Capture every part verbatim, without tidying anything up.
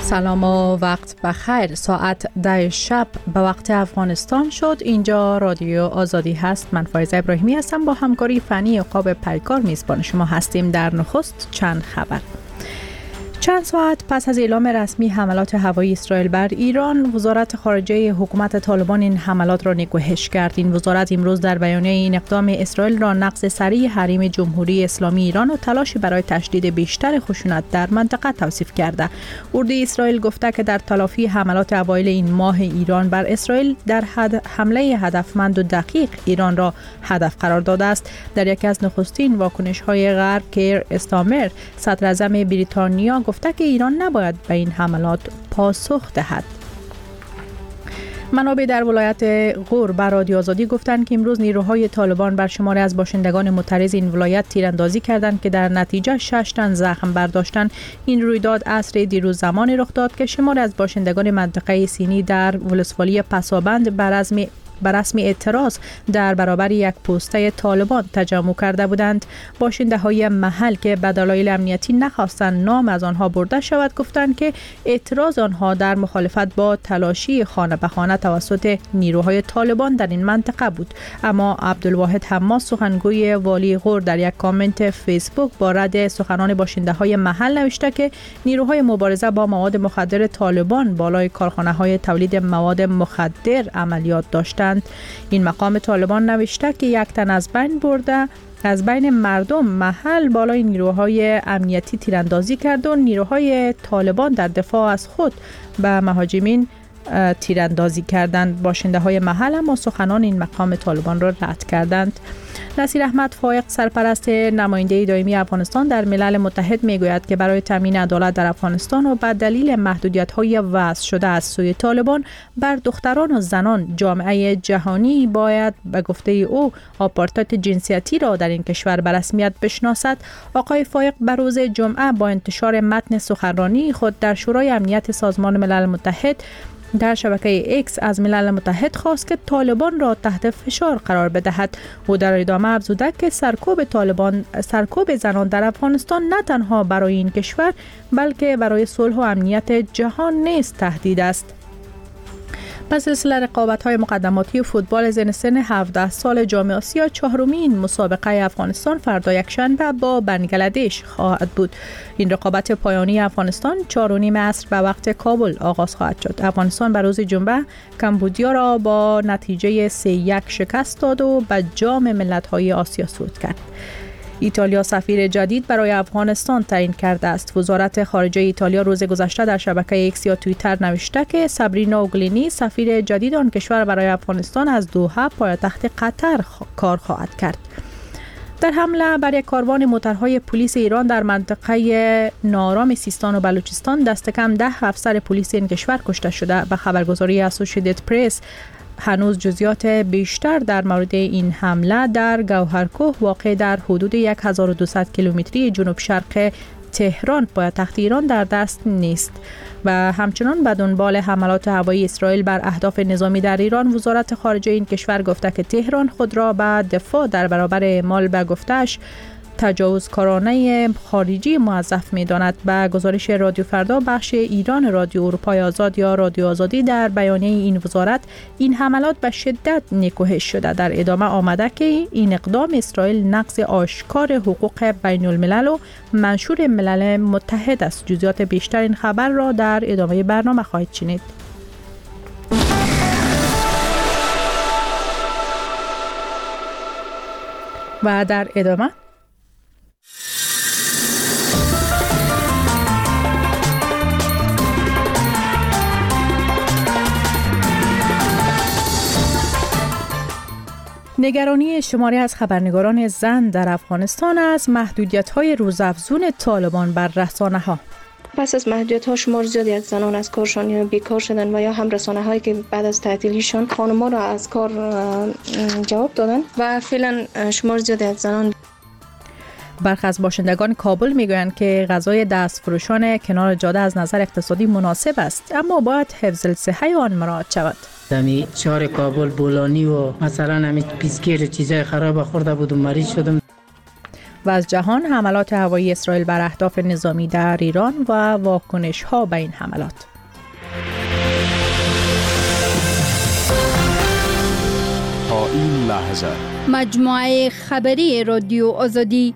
سلام و وقت بخیر. ساعت ده شب به وقت افغانستان شد. اینجا رادیو آزادی هست. من فایزه ابراهیمی هستم. با همکاری فنی عقاب پیکار میزبان شما هستیم. در نخست چند خبر. چند ساعت پس از اعلام رسمی حملات هوایی اسرائیل بر ایران، وزارت خارجه حکومت طالبان این حملات را نکوهش کرد. این وزارت امروز در بیانیه این اقدام اسرائیل را نقض سریع حریم جمهوری اسلامی ایران و تلاشی برای تشدید بیشتر خشونت در منطقه توصیف کرده. اردوی اسرائیل گفته که در تلافی حملات اوایل این ماه ایران بر اسرائیل در حد حمله هدفمند و دقیق ایران را هدف قرار داده است. در یکی از نخستین واکنش‌های غرب، کیر استامر، صدر اعظم بریتانیا، گفته که ایران نباید به این حملات پاسخ دهد. منابع در ولایت غور بر رادیو آزادی گفتند که امروز نیروهای طالبان بر شماری از باشندگان معترض این ولایت تیراندازی کردند که در نتیجه شش تن زخم برداشتند. این رویداد عصر دیروز زمانی رخ داد که شماری از باشندگان منطقه سینی در ولسوالی پسابند بر رسم بر رسم اعتراض در برابر یک پوسته طالبان تجمع کرده بودند. باشنده های محل که به دلایل امنیتی نخواستند نام از آنها برده شود، گفتند که اعتراض آنها در مخالفت با تلاشی خانه به خانه توسط نیروهای طالبان در این منطقه بود. اما عبدالواحد حماس، سخنگوی والی غور، در یک کامنت فیسبوک با رد سخنان باشنده های محل نوشته که نیروهای مبارزه با مواد مخدر طالبان بالای کارخانه های تولید مواد مخدر عملیات داشتند. این مقام طالبان نوشته که یک تن از بین برده از بین مردم محل بالای نیروهای امنیتی تیراندازی کرد و نیروهای طالبان در دفاع از خود به مهاجمین تیراندازی کردند. باشنده های محل اما سخنان این مقام طالبان را رد کردند. نصیر احمد فائق، سرپرست نماینده دائمی افغانستان در ملل متحد، میگوید که برای تامین عدالت در افغانستان و به دلیل محدودیت‌های وضع شده از سوی طالبان بر دختران و زنان، جامعه جهانی باید به گفته او آپارتاید جنسیتی را در این کشور به رسمیت بشناسد. آقای فائق به روز جمعه با انتشار متن سخنرانی خود در شورای امنیت سازمان ملل متحد در شبکه اکس از ملل متحد خواست که طالبان را تحت فشار قرار بدهد. او در ادامه افزوده که سرکوب طالبان سرکوب زنان در افغانستان نه تنها برای این کشور بلکه برای صلح و امنیت جهان نیز تهدید است. پس سلسله رقابت‌های مقدماتی فوتبال زن سن هفده سال جام آسیا، چهارمین مسابقه افغانستان فردا یکشنبه با بنگلادش خواهد بود. این رقابت پایانی افغانستان چهار و نیم عصر به وقت کابل آغاز خواهد شد. افغانستان بر روز جمعه کمبودیا را با نتیجه سه یک شکست داد و به جام ملت‌های آسیا صعود کرد. ایتالیا سفیر جدید برای افغانستان تعیین کرده است. وزارت خارجه ایتالیا روز گذشته در شبکه ایکس یا توییتر نوشته که سابرینا اوگلینی سفیر جدید آن کشور برای افغانستان از دوحه پایتخت قطر خ... کار خواهد کرد. در حمله بر یک کاروان موترهای پلیس ایران در منطقه ناآرام سیستان و بلوچستان دست کم ده افسر پلیس این کشور کشته شده. به خبرگزاری اسوسییتد پرس هنوز جزئیات بیشتر در مورد این حمله در گوهرکوه واقع در حدود هزار و دویست کیلومتری جنوب شرق تهران پایتخت ایران در دست نیست. و همچنان به دنبال حملات هوایی اسرائیل بر اهداف نظامی در ایران، وزارت خارجه این کشور گفته که تهران خود را به دفاع در برابر اعمال به گفته‌اش تجاوزکارانه خارجی موظف می‌داند. به گزارش رادیو فردا بخش ایران رادیو اروپای آزاد یا رادیو آزادی در بیانیه این وزارت، این حملات به شدت نکوهش شده. در ادامه آمده که این اقدام اسرائیل نقض آشکار حقوق بین الملل و منشور ملل متحد است. جزئیات بیشتر این خبر را در ادامه برنامه خواهید شنید. و در ادامه نگرانی شماری از خبرنگاران زن در افغانستان از محدودیت‌های روزافزون طالبان بر رسانه‌ها. پس از محدودیت‌ها شمار زیادی از زنان از کارشان یا بیکار شدن و یا هم رسانه‌هایی که بعد از تعطیلیشان خانم‌ها را از کار جواب دادن و فعلا شمار زیادی از زنان. برخی از باشندگان کابل میگویند که غذای دستفروشان کنار جاده از نظر اقتصادی مناسب است، اما باید حفظ الصحه آن مراعات شود. دمی شهر کابل بولانی و مثلا همین بیسکیت چیزای خراب خورده بود و مریض شدم. و از جهان حملات هوایی اسرائیل بر اهداف نظامی در ایران و واکنش ها به این حملات. تا این لحظه مجموعه خبری رادیو آزادی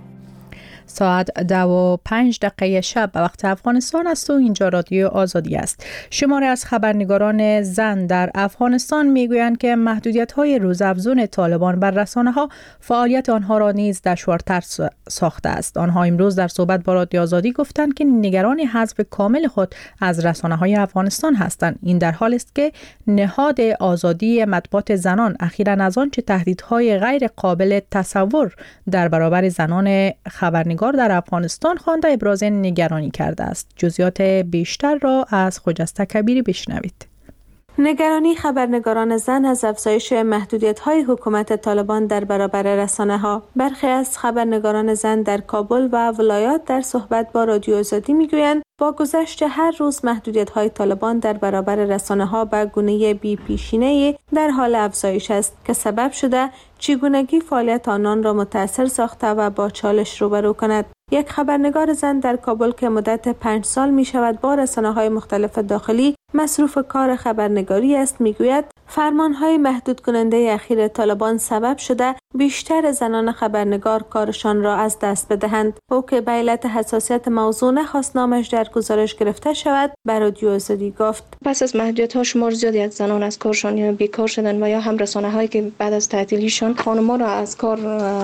ساعت دو و پنج دقیقه شب به وقت افغانستان است و اینجا رادیو آزادی است. شماری از خبرنگاران زن در افغانستان میگویند که محدودیت‌های روزافزون طالبان بر رسانه‌ها فعالیت آنها را نیز دشوارتر ساخته است. آنها امروز در صحبت با رادیو آزادی گفتند که نگران حذف کامل خود از رسانه‌های افغانستان هستند. این در حالی است که نهاد آزادی مطبوعات زنان اخیراً از آنچه تهدیدهای غیر قابل تصور در برابر زنان خبرنگار در افغانستان خوانده ابراز نگرانی کرده است. جزئیات بیشتر را از خجسته کبیری بشنوید. نگرانی خبرنگاران زن از افزایش محدودیت‌های حکومت طالبان در برابر رسانه‌ها. برخی از خبرنگاران زن در کابل و ولایات در صحبت با رادیو آزادی می‌گویند با گذشت هر روز محدودیت‌های طالبان در برابر رسانه‌ها به گونه بی پیشینه‌ای در حال افزایش است که سبب شده چگونگی فعالیت آنان را متأثر ساخته و با چالش روبرو کند. یک خبرنگار زن در کابل که مدت پنج سال می شود با رسانه‌های مختلف داخلی مصروف کار خبرنگاری است میگوید فرمان‌های محدود کننده اخیر طالبان سبب شده بیشتر زنان خبرنگار کارشان را از دست بدهند. او که به علت حساسیت موضوع نخواست نامش در گزارش گرفته شود به رادیو آزادی گفت پس از محدودیت‌ها شمار زیادی از زنان از کارشان یا بیکار شدن و یا هم رسانه‌هایی که بعد از تعطیلیشان خانم‌ها را از کار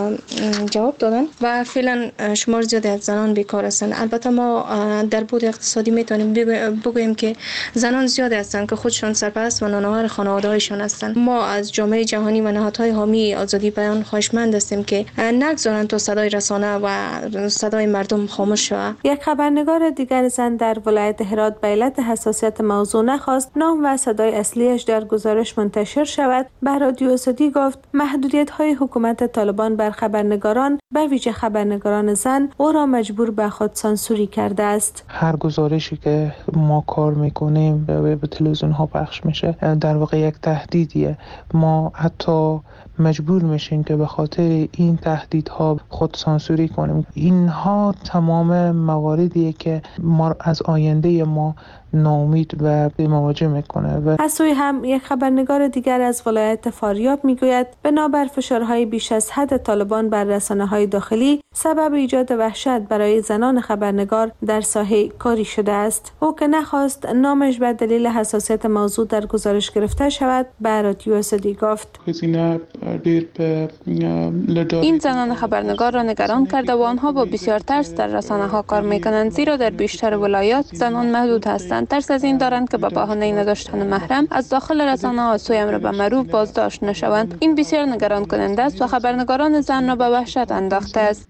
جواب دادن و فعلا شمار زیادی از زنان بیکار هستند. البته ما در بود اقتصادی میتونیم بگوییم که زنان زیاد هستند که خودشان سرپرست و نانآور خانواده‌هایشان هستند. ما از جامعه جهانی و نهادهای حامی آزادی بیان خواهشمند هستیم که نگذارند تا صدای رسانه و صدای مردم خاموش شود. یک خبرنگار دیگر زن در ولایت هرات به علت حساسیت موضوع نخواست نام و صدای اصلیش در گزارش منتشر شود به رادیو آزادی گفت محدودیت‌های حکومت طالبان بر خبرنگاران به ویژه خبرنگاران زن او را مجبور به خود سانسوری کرده است. هر گزارشی که ما کار میکنیم به تلویزیون ها پخش میشه در واقع یک تهدیدیه. ما حتی مجبور میشیم که به خاطر این تهدیدها خود سانسوری کنیم. اینها تمام مواردیه که ما از آینده ما ناامید و مواجه میکنه. و از سوی هم یک خبرنگار دیگر از ولایت فاریاب میگوید بنابر فشارهای بیش از حد طالبان بر رسانه‌های داخلی سبب ایجاد وحشت برای زنان خبرنگار در ساحه کاری شده است. او که نخواست نامش به دلیل حساسیت موضوع در گزارش گرفته شود به رادیو آزادی گفت این زنان خبرنگار را نگران کرده و آنها با بسیار ترس در رسانه‌ها کار میکنند زیرا در بیشتر ولایات زنان محدود هستند. ترس از این دارند که به بهانه نداشتن محرم از داخل رسانه‌ها سوی امر به معروف بازداشت نشوند. این بسیار نگران کننده است و خبرنگاران زن را به وحشت انداخته است.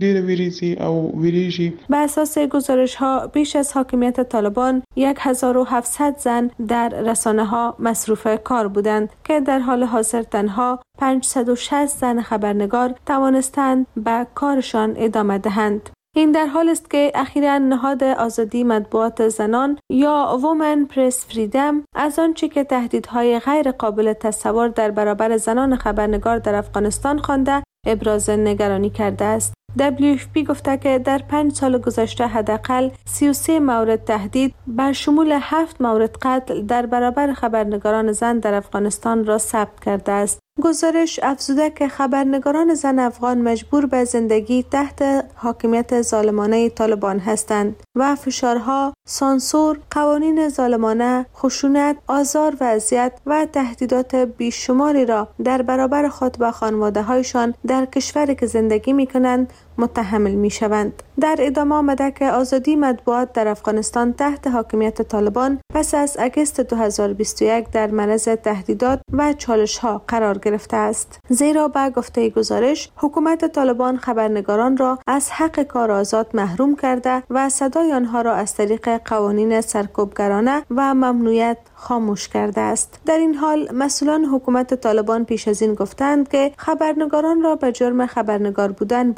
به اساس گزارش‌ها بیش از حاکمیت طالبان هزار و هفتصد زن در رسانه‌ها مصروف کار بودند که در حال حاضر تنها پانصد و شصت زن خبرنگار توانستند به کارشان ادامه دهند. این در حال است که اخیراً نهاد آزادی مطبوعات زنان یا وومن پرس فریدم از آنچه که تهدیدهای غیر قابل تصور در برابر زنان خبرنگار در افغانستان خوانده ابراز نگرانی کرده است. دبلیو اف پی گفته که در پنج سال گذشته حداقل سی و سه مورد تهدید بر شمول هفت مورد قتل در برابر خبرنگاران زن در افغانستان را ثبت کرده است. گزارش افزوده که خبرنگاران زن افغان مجبور به زندگی تحت حاکمیت ظالمانه طالبان هستند و فشارها، سانسور، قوانین ظالمانه، خشونت، آزار و اذیت و تهدیدات بیشماری را در برابر خود و خانواده‌هایشان در کشوری که زندگی می‌کنند متحمل می‌شوند. در ادامه آمده که آزادی مطبوعات در افغانستان تحت حاکمیت طالبان پس از اگست دو هزار و بیست و یک در معرض تهدیدات و چالش‌ها قرار گرفته است. زیرا به گفته گزارش حکومت طالبان خبرنگاران را از حق کار آزاد محروم کرده و صدای آنها را از طریق قوانین سرکوبگرانه و ممنوعیت خاموش کرده است. در این حال مسئولان حکومت طالبان پیش از این گفتند که خبرنگاران را به جرم خبرنگار بودن بازداشت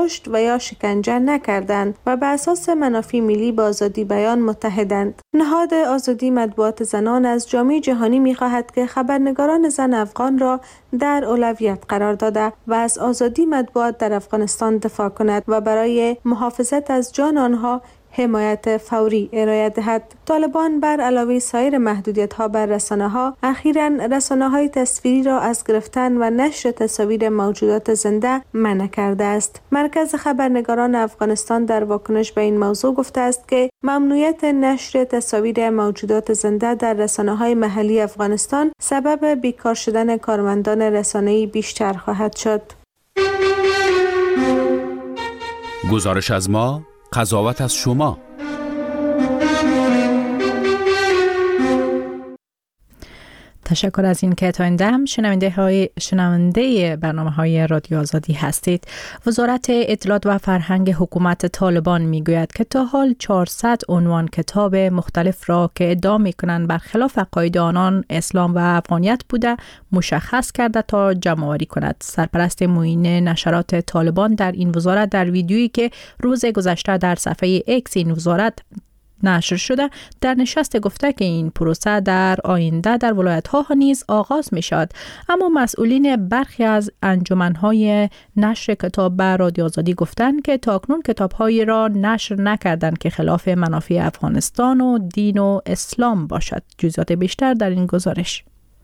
کشت و یا شکنجه نکردند و به اساس منافع ملی با آزادی بیان متحدند. نهاد آزادی مطبوعات زنان از جامعه جهانی می‌خواهد که خبرنگاران زن افغان را در اولویت قرار داده و از آزادی مطبوعات در افغانستان دفاع کند و برای محافظت از جان آنها حمایت فوری ارائه دهد. طالبان بر علاوه سایر محدودیت‌ها بر رسانه‌ها، اخیراً رسانه‌های تصویری را از گرفتن و نشر تصاویر موجودات زنده منع کرده است. مرکز خبرنگاران افغانستان در واکنش به این موضوع گفته است که ممنوعیت نشر تصاویر موجودات زنده در رسانه‌های محلی افغانستان سبب بیکار شدن کارمندان رسانه‌ای بیشتر خواهد شد. گزارش از ما، قضاوت از شما. تشکر از این که تا این دم شنونده های شنونده برنامه های رادیو آزادی هستید. وزارت اطلاعات و فرهنگ حکومت طالبان میگوید که تا حال چهارصد عنوان کتاب مختلف را که ادعا میکنند برخلاف عقاید آنان اسلام و افغانیت بوده مشخص کرده تا جمع‌آوری کند. سرپرست معین نشرات طالبان در این وزارت در ویدیویی که روز گذشته در صفحه اکس این وزارت نشر شده در نشست گفته که این پروسه در آینده در ولایت‌ها نیز آغاز می‌شود، اما مسئولین برخی از انجمن‌های نشر کتاب به رادیو آزادی گفتند که تاکنون کتاب‌هایی را نشر نکردند که خلاف منافع افغانستان و دین و اسلام باشد. جزئیات بیشتر در این گزارش.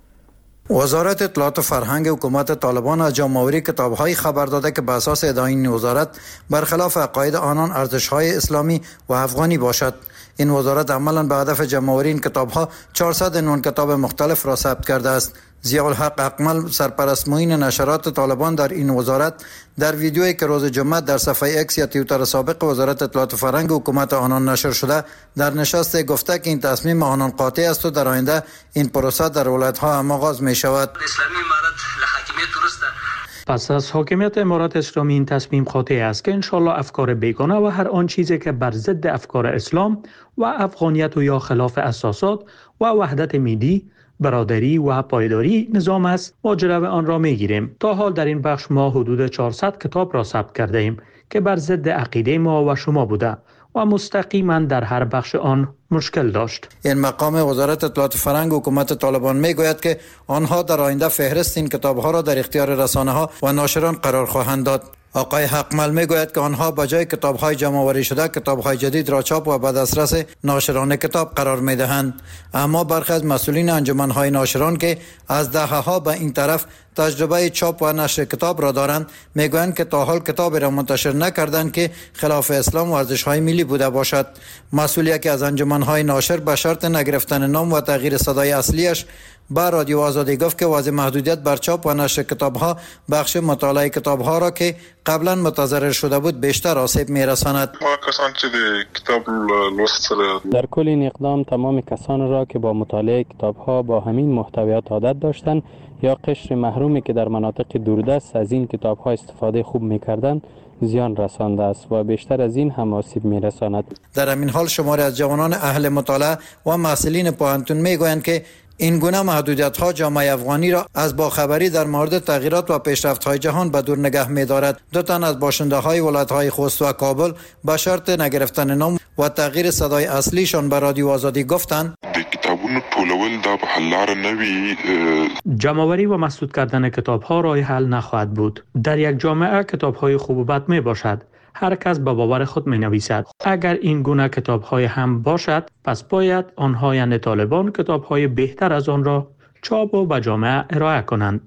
وزارت اطلاعات و فرهنگ حکومت طالبان از جمع‌آوری کتاب‌های خبر داده که به اساس ادعای این وزارت برخلاف عقاید آنان ارزش‌های اسلامی و افغانی باشد. این وزارت عملاً به هدف جمع‌آوری این کتاب‌ها چهارصد عنوان کتاب مختلف را ثبت کرده است. ضیاءالحق اکمل سرپرست معین نشرات طالبان در این وزارت در ویدیویی که روز جمعه در صفحه اکس یا توییتر سابق وزارت اطلاعات و فرهنگ حکومت آنان نشر شده در نشست گفته که این تصمیم آنان قاطع است و در آینده این پروسه در ولایت‌ها هم آغاز می شود. اسلامی امارت لحاکمیت درسته. پس از حاکمیت امارات اسلامی این تصمیم قاطع است که انشالله افکار بیگانه و هر آن چیزی که بر ضد افکار اسلام و افغانیت و یا خلاف اساسات و وحدت ملی، برادری و پایداری نظام است ما جلو آن را میگیریم. تا حال در این بخش ما حدود چهارصد کتاب را ثبت کرده ایم که بر ضد عقیده ما و شما بوده و مستقیما در هر بخش آن مشکل داشت. این مقام وزارت اطلاعات و فرهنگ حکومت طالبان میگوید که آنها در آینده فهرست این کتاب‌ها را در اختیار رسانه‌ها و ناشران قرار خواهند داد. آقای حقمل میگوید که آنها به جای کتاب‌های جمع‌آوری شده کتاب‌های جدید را چاپ و به دسترس ناشران کتاب قرار می‌دهند، اما برخی از مسئولین انجمن‌های ناشران که از دهه‌ها به این طرف تجربه چاپ و نشر کتاب را دارند میگویند که تا حال کتاب را منتشر نکردند که خلاف اسلام و ارزش‌های ملی بوده باشد. مسئولی که از انجمن‌های ناشر به شرط نگرفتن نام و تغییر صدای اصلیش با رادیو آزادی گفت که وضع محدودیت بر چاپ و نشر کتاب‌ها بخش مطالعه کتاب‌ها را که قبلا متضرر شده بود بیشتر آسیب می‌رساند. کسان که کتاب لوست در کل این اقدام تمام کسان را که با مطالعه کتاب‌ها با همین محتویات عادت داشتند یا قشر محرومی که در مناطق دوردست از این کتاب‌ها استفاده خوب می‌کردند زیان رسانده است و بیشتر از این هم آسیب می‌رساند. در همین حال شماری از جوانان اهل مطالعه و محصلین پوهنتون می‌گویند که این گونه محدودیت‌ها جامعه افغانی را از باخبری در مورد تغییرات و پیشرفت‌های جهان به دور نگه می‌دارد. دو تن از باشنده‌های ولایت‌های خوست و کابل به شرط نگرفتن نام و تغییر صدای اصلیشان به رادیو آزادی گفتند کتابونو ټولول دا به حل لار نه وي. جمع‌آوری و مسدود کردن کتاب‌ها راه حل نخواهد بود. در یک جامعه کتاب‌های خوب و بد میباشد. هر کس به باور خود می نویسد. اگر این گونه کتاب های هم باشد پس باید آنها یعنی طالبان کتاب های بهتر از آن را چاپ و به جامعه ارائه کنند.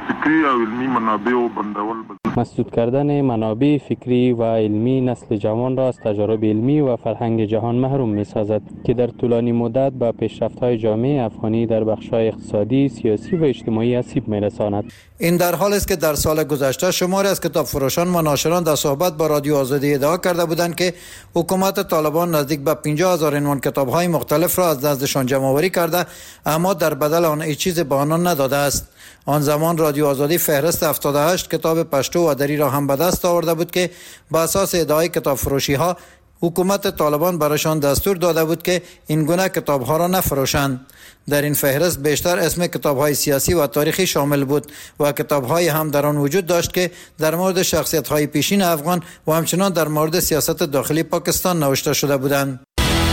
مسدود کردن منابع فکری و علمی نسل جوان را از تجارب علمی و فرهنگ جهان محروم می سازد که در طولانی مدت به پیشرفت های جامعه افغانی در بخش های اقتصادی، سیاسی و اجتماعی آسیب می رساند. این در حالی است که در سال گذشته شماری از کتاب فروشان و ناشران در صحبت با رادیو آزادی ادعا کرده بودند که حکومت طالبان نزدیک به پنجاه هزار عنوان کتاب‌های مختلف را از نزدشان جمع‌آوری کرده اما در بدل آن هیچ چیز به آنان نداده است. آن زمان رادیو آزادی فهرست هفتاد و هشت کتاب پشتو و دری را هم به دست آورده بود که به اساس ادعای کتاب فروشی ها حکومت طالبان برایشان دستور داده بود که این گونه کتاب‌ها را نفروشند. در این فهرست بیشتر اسم کتاب‌های سیاسی و تاریخی شامل بود و کتاب‌های هم در آن وجود داشت که در مورد شخصیت‌های پیشین افغان و همچنان در مورد سیاست داخلی پاکستان نوشته شده بودند.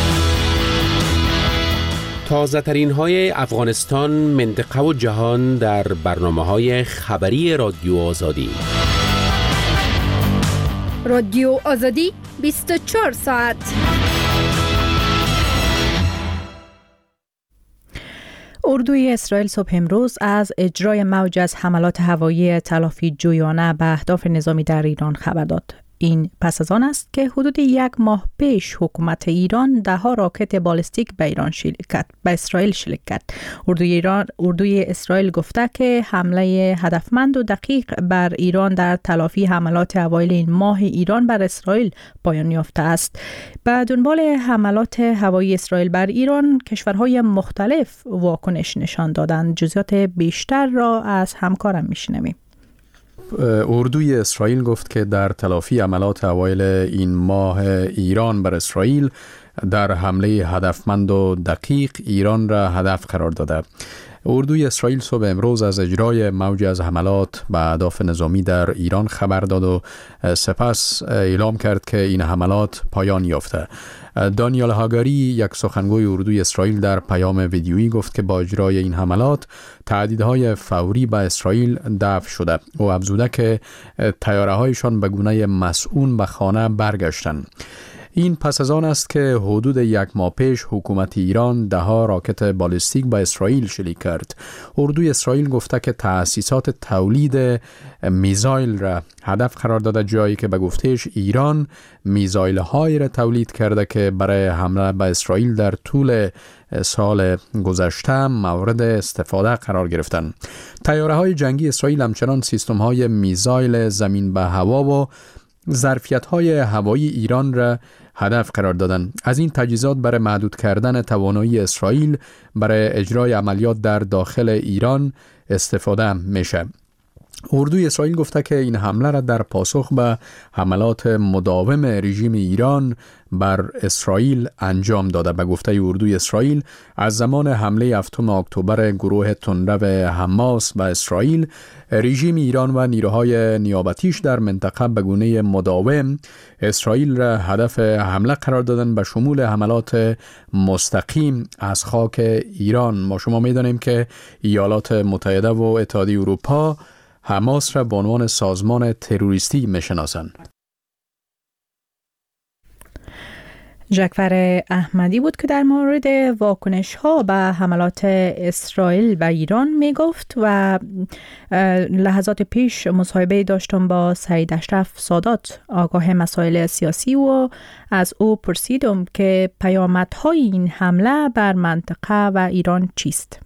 تازه ترین های افغانستان، منطقه و جهان در برنامه های خبری رادیو آزادی. رادیو آزادی بیست و چهار ساعت. اردوی اسرائیل صبح امروز از اجرای موج از حملات هوایی تلافی جویانه به اهداف نظامی در ایران خبر داد. این پس از آن است که حدود یک ماه پیش حکومت ایران ده ها راکت بالستیک به ایران شلیک کرد، به اسرائیل شلیک کرد. اردوی ایران اردوی اسرائیل گفته که حمله هدفمند و دقیق بر ایران در تلافی حملات اوایل این ماه ایران بر اسرائیل پایان یافته است. به دنبال حملات هوایی اسرائیل بر ایران، کشورهای مختلف واکنش نشان دادند. جزئیات بیشتر را از همکارم میشنویم. اردوی اسرائیل گفت که در تلافی عملات اوایل این ماه ایران بر اسرائیل در حمله هدفمند و دقیق ایران را هدف قرار داده. اردوی اسرائیل صبح امروز از اجرای موجی از حملات به اهداف نظامی در ایران خبر داد و سپس اعلام کرد که این حملات پایان یافته. دانیال هاگاری، یک سخنگوی اردوی اسرائیل، در پیام ویدیویی گفت که با اجرای این حملات تهدیدهای فوری به اسرائیل دفع شده و افزوده که طیاره‌هایشان به گونه مسئول به خانه برگشتند. این پس از آن است که حدود یک ماه پیش حکومت ایران ده ها راکت بالستیک به اسرائیل شلیک کرد. اردوی اسرائیل گفته که تأسیسات تولید میزایل را هدف قرار داده، جایی که به گفتهش ایران میزایل هایی را تولید کرده که برای حمله به اسرائیل در طول سال گذشته مورد استفاده قرار گرفتند. طیاره های جنگی اسرائیل همچنان سیستم های میزایل زمین به هوا و ظرفیت های هوایی ایران را هدف قرار دادن. از این تجهیزات برای محدود کردن توانایی اسرائیل برای اجرای عملیات در داخل ایران استفاده میشه. اردوی اسرائیل گفته که این حمله را در پاسخ به حملات مداوم رژیم ایران بر اسرائیل انجام داده. به گفته اردوی اسرائیل، از زمان حمله هفتم اکتبر گروه تندرو حماس به اسرائیل، رژیم ایران و نیروهای نیابتیش در منطقه به گونه مداوم اسرائیل را هدف حمله قرار دادن، به شمول حملات مستقیم از خاک ایران. ما شما می‌دانیم که ایالات متحده و اتحادیه اروپا حماس را به عنوان سازمان تروریستی میشناسند. جعفر احمدی بود که در مورد واکنش ها به حملات اسرائیل به ایران می گفت و لحظات پیش مصاحبه داشتم با سعید اشرف سادات، آگاه مسائل سیاسی، و از او پرسیدم که پیامدهای این حمله بر منطقه و ایران چیست؟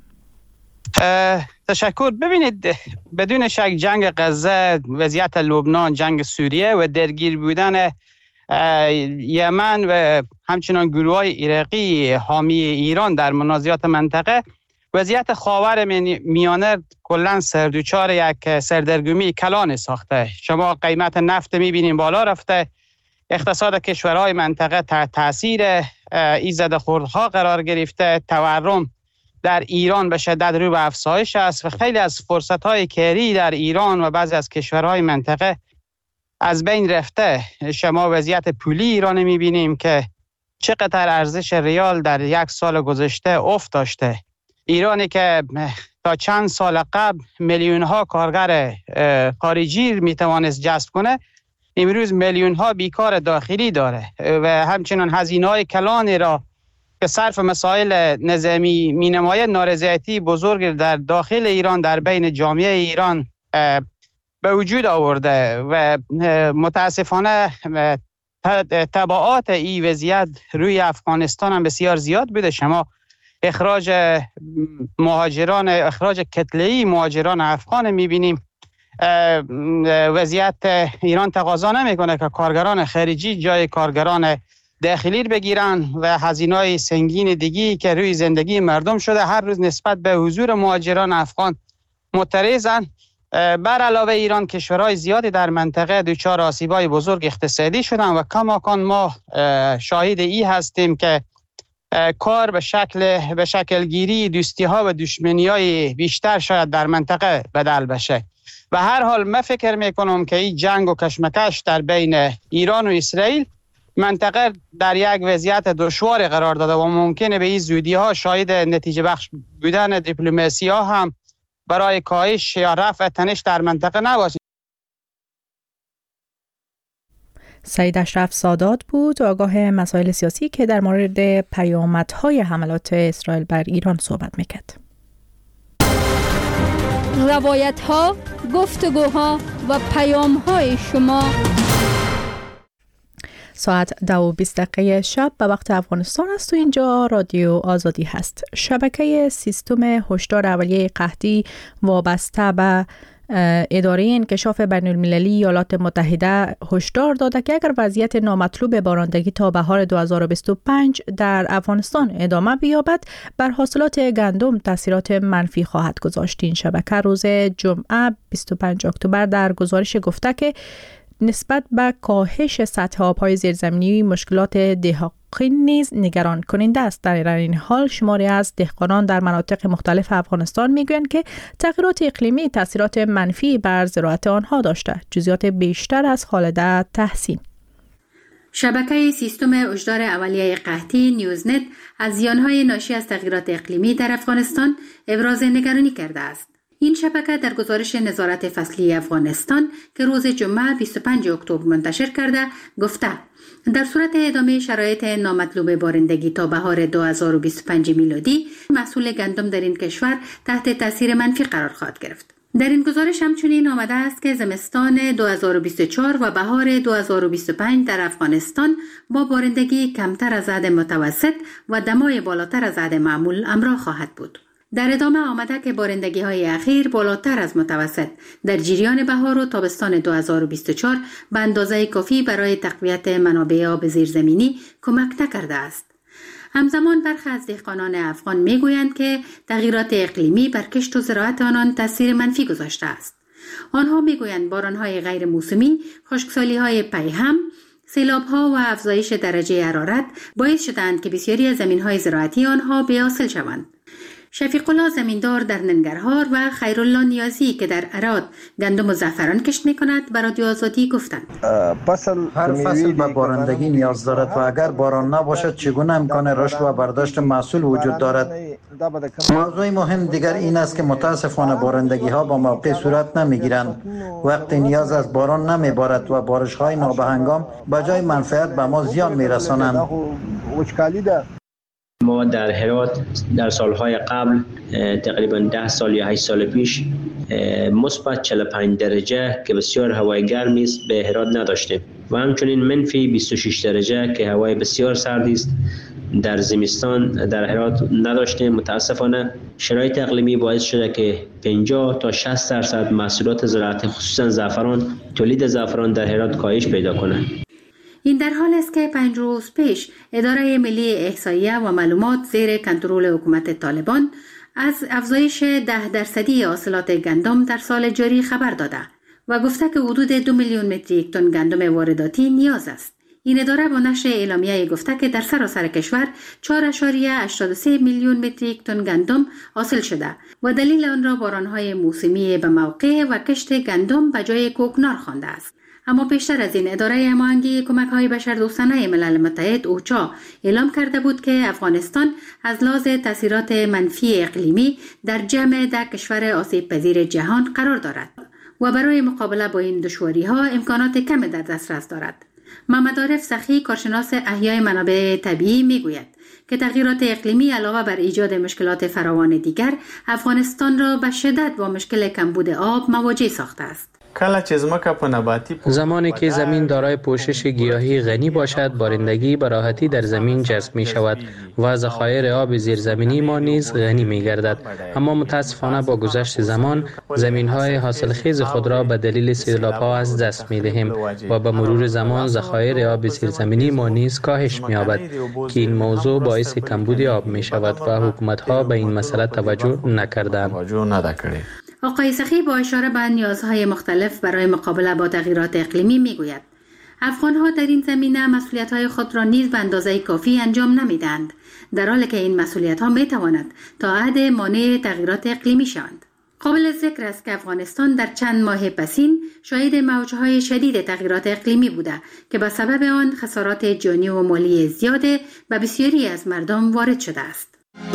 تشکر. ببینید، بدون شک جنگ غزه، وضعیت لبنان، جنگ سوریه و درگیر بودن یمن و همچنان گروه‌های عراقی حامی ایران در منازعات منطقه، وضعیت خاور میانه کلا سردوچار یک سردرگمی کلان ساخته. شما قیمت نفت می‌بینید بالا رفته، اقتصاد کشورهای منطقه تحت تاثیر این زده‌خوردها قرار گرفته، تورم در ایران به شدت رو به افزایش است و خیلی از فرصت‌های کاری در ایران و بعضی از کشورهای منطقه از بین رفته. شما وضعیت پولی ایران می‌بینیم که چقدر ارزش ریال در یک سال گذشته افت داشته. ایرانی که تا چند سال قبل میلیون‌ها کارگر خارجی میتوانست جذب کنه، امروز میلیون‌ها بیکار داخلی داره و همچنین هزینه‌های کلانی را که صرف مسائل نظامی مینماید، نارضایتی بزرگ در داخل ایران در بین جامعه ایران به وجود آورده و متاسفانه تبعات این وضعیت روی افغانستان هم بسیار زیاد بوده. شما اخراج مهاجران، اخراج کتله‌ای مهاجران افغان می‌بینیم. وضعیت ایران تقاضا نمی‌کنه که کارگران خارجی جای کارگران داخلی بگیرن و هزینه‌های سنگین دیگی که روی زندگی مردم شده هر روز نسبت به حضور مهاجران افغان معترضن. بر علاوه ایران کشورهای زیادی در منطقه دچار آسیب‌های بزرگ اقتصادی شدن و کماکان ما شاهد ای هستیم که کار به شکل به شکل گیری دوستی ها و دشمنی های بیشتر شاید در منطقه بدل بشه. و هر حال من فکر میکنم که این جنگ و کشمکش در بین ایران و اسرائیل منطقه در یک وضعیت دشوار قرار داده و ممکنه به این زودی ها شاهد نتیجه بخش بودن دیپلماسی ها هم برای کاهش یا رفع تنش در منطقه نباشه. سید اشرف سادات بود، آگاه مسائل سیاسی که در مورد پیامدهای حملات اسرائیل بر ایران صحبت میکرد. روایت‌ها، گفتگوها و پیام‌های شما. ساعت دو و بیست دقیقه شب به وقت افغانستان است و اینجا رادیو آزادی هست. شبکه سیستم هشدار اولیه قحطی وابسته به اداره انکشاف بین المللی ایالات متحده هشدار داده که اگر وضعیت نامطلوب بارندگی تا بهار دو هزار و بیست و پنج در افغانستان ادامه بیابد بر حاصلات گندم تاثیرات منفی خواهد گذاشت. این شبکه روز جمعه بیست و پنجم اکتبر در گزارش گفته که نسبت به کاهش سطح آب‌های زیرزمینی مشکلات دهقانی نیز نگران کننده است. در این حال شماری از دهقانان در مناطق مختلف افغانستان میگویند که تغییرات اقلیمی تاثیرات منفی بر زراعت آنها داشته. جزئیات بیشتر از خالده تحسین. شبکه سیستم هشدار اولیه قحطی نیوزنت از زیانهای ناشی از تغییرات اقلیمی در افغانستان ابراز نگرانی کرده است. این شبکه در گزارش نظارت فصلی افغانستان که روز جمعه بیست و پنجم اکتبر منتشر کرده گفته در صورت ادامه شرایط نامطلوب بارندگی تا بهار دو هزار و بیست و پنج میلادی محصول گندم در این کشور تحت تاثیر منفی قرار خواهد گرفت. در این گزارش همچنین آمده است که زمستان دو هزار و بیست و چهار و بهار دو هزار و بیست و پنج در افغانستان با بارندگی کمتر از حد متوسط و دمای بالاتر از حد معمول همراه خواهد بود. در ادامه آمده که بارندگی های اخیر بالاتر از متوسط در جریان بهار و تابستان دو هزار و بیست و چهار به اندازه کافی برای تقویت منابع آب زیرزمینی کمک نکرده است. همزمان برخی از دهقانان افغان میگویند که تغییرات اقلیمی بر کشت و زراعت آنان تاثیر منفی گذاشته است. آنها میگویند بارانهای غیر موسمی، خشکسالی‌های پیهم، سیلاب‌ها و افزایش درجه حرارت باعث شدند که بسیاری از زمین‌های زراعتی آنها بی‌حاصل شوند. شفیق الله زمیندار در ننگرهار و خیرالله نیازی که در عراق گندم و زعفران کشت می‌کند به رادیو آزادی گفتند هر فصل به بارندگی نیاز دارد و اگر باران نباشد چگونه امکان رشد و برداشت محصول وجود دارد. موضوع مهم دیگر این است که متاسفانه بارندگی ها با موقع صورت نمیگیرند. وقتی نیاز از باران نمیبارد و بارش های نابهنگام به جای منفعت به ما زیان میرسانند. ما در هرات در سالهای قبل تقریبا ده سال یا هشت سال پیش مثبت چهل و پنج درجه که بسیار هوای گرمی است به هرات نداشتیم و همچنین منفی بیست و شش درجه که هوای بسیار سردی است در زمستان در هرات نداشتیم. متاسفانه شرایط اقلیمی باعث شده که پنجاه تا شصت درصد محصولات زراعتی خصوصا زعفران، تولید زعفران در هرات کاهش پیدا کنه. این در حال است که پنج روز پیش اداره ملی احصایه و معلومات زیر کنترل حکومت طالبان از افزایش ده درصدی حاصلات گندم در سال جاری خبر داده و گفته که حدود دو میلیون متریک تن گندم وارداتی نیاز است. این اداره با نشر اعلامیه گفته که در سراسر کشور چهار ممیز هشتاد و سه میلیون متریک تن گندم حاصل شده و دلیل آن را بارانهای موسمی به موقع و کشت گندم به جای کوکنار خوانده است. اما پیشتر از این اداره هماهنگی کمک‌های بشردوستانه ملل متحد اوچا اعلام کرده بود که افغانستان از لحاظ تاثیرات منفی اقلیمی در جمع ده کشور آسیب پذیر جهان قرار دارد و برای مقابله با این دشواری‌ها امکانات کم در دسترس دارد. محمد عارف سخی کارشناس احیای منابع طبیعی میگوید که تغییرات اقلیمی علاوه بر ایجاد مشکلات فراوان دیگر افغانستان را به شدت با مشکل کمبود آب مواجه ساخته است. زمانی که زمین دارای پوشش گیاهی غنی باشد، بارندگی به راحتی در زمین جذب می شود و ذخایر آب زیرزمینی ما نیز غنی می گردد. اما متاسفانه با گذشت زمان زمین های حاصلخیز خود را به دلیل سیلاب‌ها از دست می دهیم و به مرور زمان ذخایر آب زیرزمینی ما نیز کاهش می یابد که این موضوع باعث کمبود آب می شود و حکومت ها به این مسئله توجه نکردند. آقای سخی با اشاره به نیازهای مختلف برای مقابله با تغییرات اقلیمی میگوید افغان‌ها در این زمینه مسئولیت‌های خود را نیز به اندازه کافی انجام نمی‌دهند، در حالی که این مسئولیت‌ها می‌تواند تا حد مانع تغییرات اقلیمی شوند. قابل ذکر است که افغانستان در چند ماه پسین شاهد موج‌های شدید تغییرات اقلیمی بوده که به سبب آن خسارات جانی و مالی زیاد به بسیاری از مردم وارد شده است.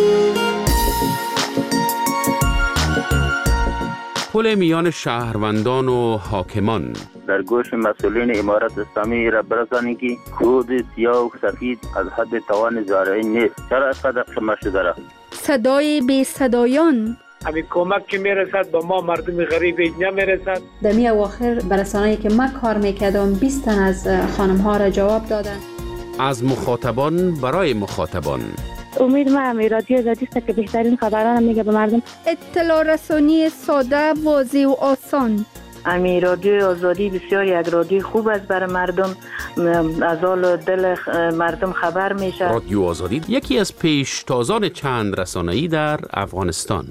پل میان شهروندان و حاکمان در گوش مسئولین امارت اسلامی را برسانید که خود سیاه و سفید از حد توان زارعی نیست. چرا از قدر شما شده را؟ صدای بی صدایان همین کمک که میرسد به ما مردم غریب نمیرسد. در می اواخر برسانه‌ای که من کار میکردم بیست تن از خانم ها را جواب دادن. از مخاطبان برای مخاطبان. امید ما هم رادیو آزادی است که بهترین خبران میگه به مردم. اطلاع رسانی ساده، واضح و آسان. امی رادیو آزادی بسیار یک رادیو خوب است برای مردم، از حال دل مردم خبر میشه. رادیو آزادی یکی از پیشتازان چند رسانه‌ای در افغانستان.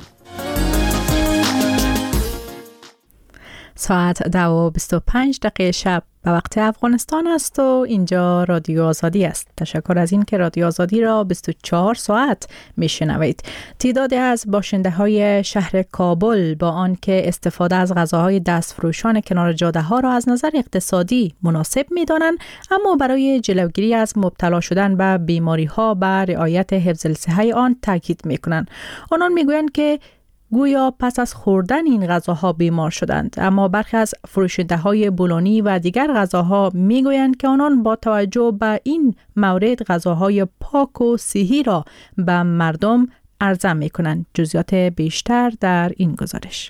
ساعت دو و بیست و پنج دقیقه شب به وقت افغانستان است و اینجا رادیو آزادی است. تشکر از این که رادیو آزادی را بیست و چهار ساعت میشنوید. تعدادی از باشنده های شهر کابل با آن که استفاده از غذاهای دستفروشان کنار جاده ها را از نظر اقتصادی مناسب می دانند، اما برای جلوگیری از مبتلا شدن به بیماری ها به رعایت حفظ الصحه آن تاکید می کنند. آنان می گویند که گویا پس از خوردن این غذاها بیمار شدند، اما برخی از فروشنده های بولونی و دیگر غذاها می گویند که آنان با توجه به این مورد غذاهای پاک و صحی را به مردم عرضه می کنند. جزئیات بیشتر در این گزارش.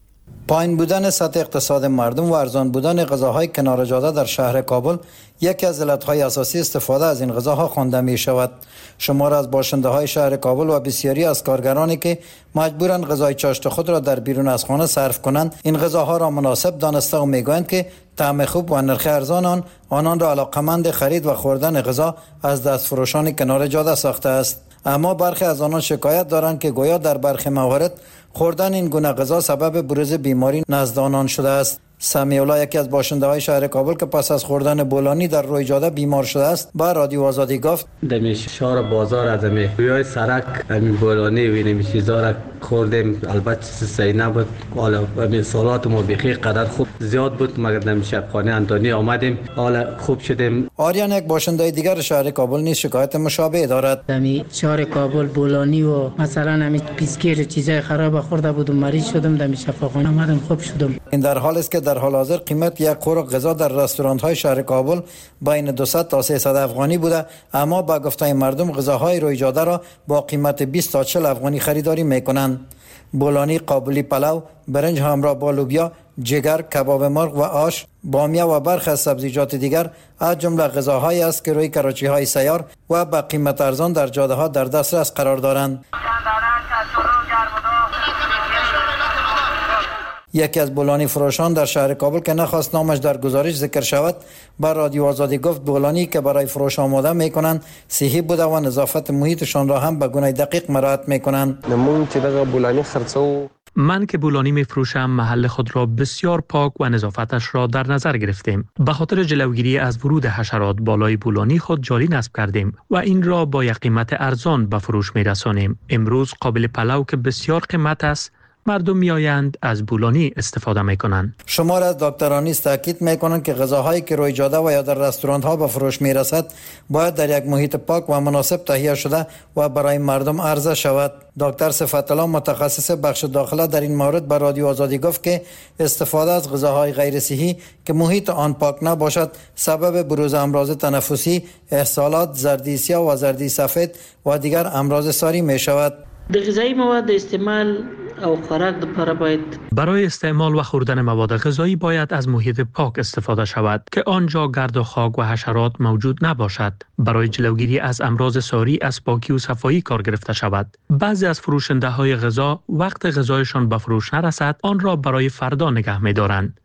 پایین بودن سطح اقتصاد مردم و ارزان بودن غذاهای کنار جاده در شهر کابل یکی از علتهای اساسی استفاده از این غذاها خوانده می شود. شمار از باشنده های شهر کابل و بسیاری از کارگرانی که مجبورند غذای چاشت خود را در بیرون از خانه صرف کنند این غذاها را مناسب دانسته و می گویند که طعم خوب و نرخ ارزان آن آنان را علاقمند خرید و خوردن غذا از دستفروشان کنار جاده ساخته است. اما برخی از آنان شکایت دارند که گویا در برخی موارد خوردن این گونه غذا سبب بروز بیماری نزد آنان شده است. سمیع الله یکی از باشنده های شهر کابل که پس از خوردن بولانی در روی جاده بیمار شده است با رادیو آزادی گفت در شهر بازار از می روی سرک همین بولانی و این چیزا را خوردیم، البته صحیح نبود. حالا همین سالات ما بخیر قدر خوب زیاد بود، مگر در شبخانه اندانی آمدیم حالا خوب شدیم. آریان یک باشنده دیگر شهر کابل نیز شکایت مشابه دارد. همین شهر کابل بولانی و مثلا همین بیسکیت چیزای خراب خورده بودم، مریض شدم، در شفاخانه آمدم خوب شدم. این در حالی است که در حال حاضر قیمت یک خوراک غذا در رستوران های شهر کابل بین دویست تا سیصد افغانی بوده، اما با گفته مردم غذاهای روی جاده را با قیمت بیست تا چهل افغانی خریداری میکنند. بولانی، قابلی پلو، برنج همراه با لوبیا، جگر، کباب مرغ و آش، بامیه و برخی از سبزیجات دیگر از جمله غذاهایی است که روی کراچی های سیار و با قیمت ارزان در جاده ها در دسترس قرار دارند. یکی از بولانی فروشان در شهر کابل که نخواست نامش در گزارش ذکر شود با رادیو آزادی گفت بولانی که برای فروش آماده میکنند صحی بوده و نظافت محیطشان را هم به گونه دقیق مراعات میکنند. من که بولانی می فروشم محل خود را بسیار پاک و نظافتش را در نظر گرفتیم. به خاطر جلوگیری از ورود حشرات بالای بولانی خود جاری نصب کردیم و این را با یک قیمت ارزان به فروش می رسانیم. امروز قابل پلو که بسیار قیمت است، مردم میآیند از بولانی استفاده میکنند. شمار از دکتران نیز تاکید میکنند که غذاهایی که روی جاده و یا در رستوران ها به فروش میرسد باید در یک محیط پاک و مناسب تهیه شده و برای مردم عرضه شود. دکتر صفت الله متخصص بخش داخله در این مورد به رادیو آزادی گفت که استفاده از غذاهای غیر صحی که محیط آن پاک نباشد سبب بروز امراض تنفسی، اسهالات، زردیسیا و زردی سفید و دیگر امراض ساری می شود. د غذایی مواد استعمال او خوراک لپاره باید برای استعمال و خوردن مواد غذایی باید از محیط پاک استفاده شود که آنجا گرد و خاک و حشرات موجود نباشد. برای جلوگیری از امراض ساری از پاکی و صفایی کار گرفته شود. بعضی از فروشنده های غذا وقت غذایشان به فروش نرسد آن را برای فردا نگه می دارند.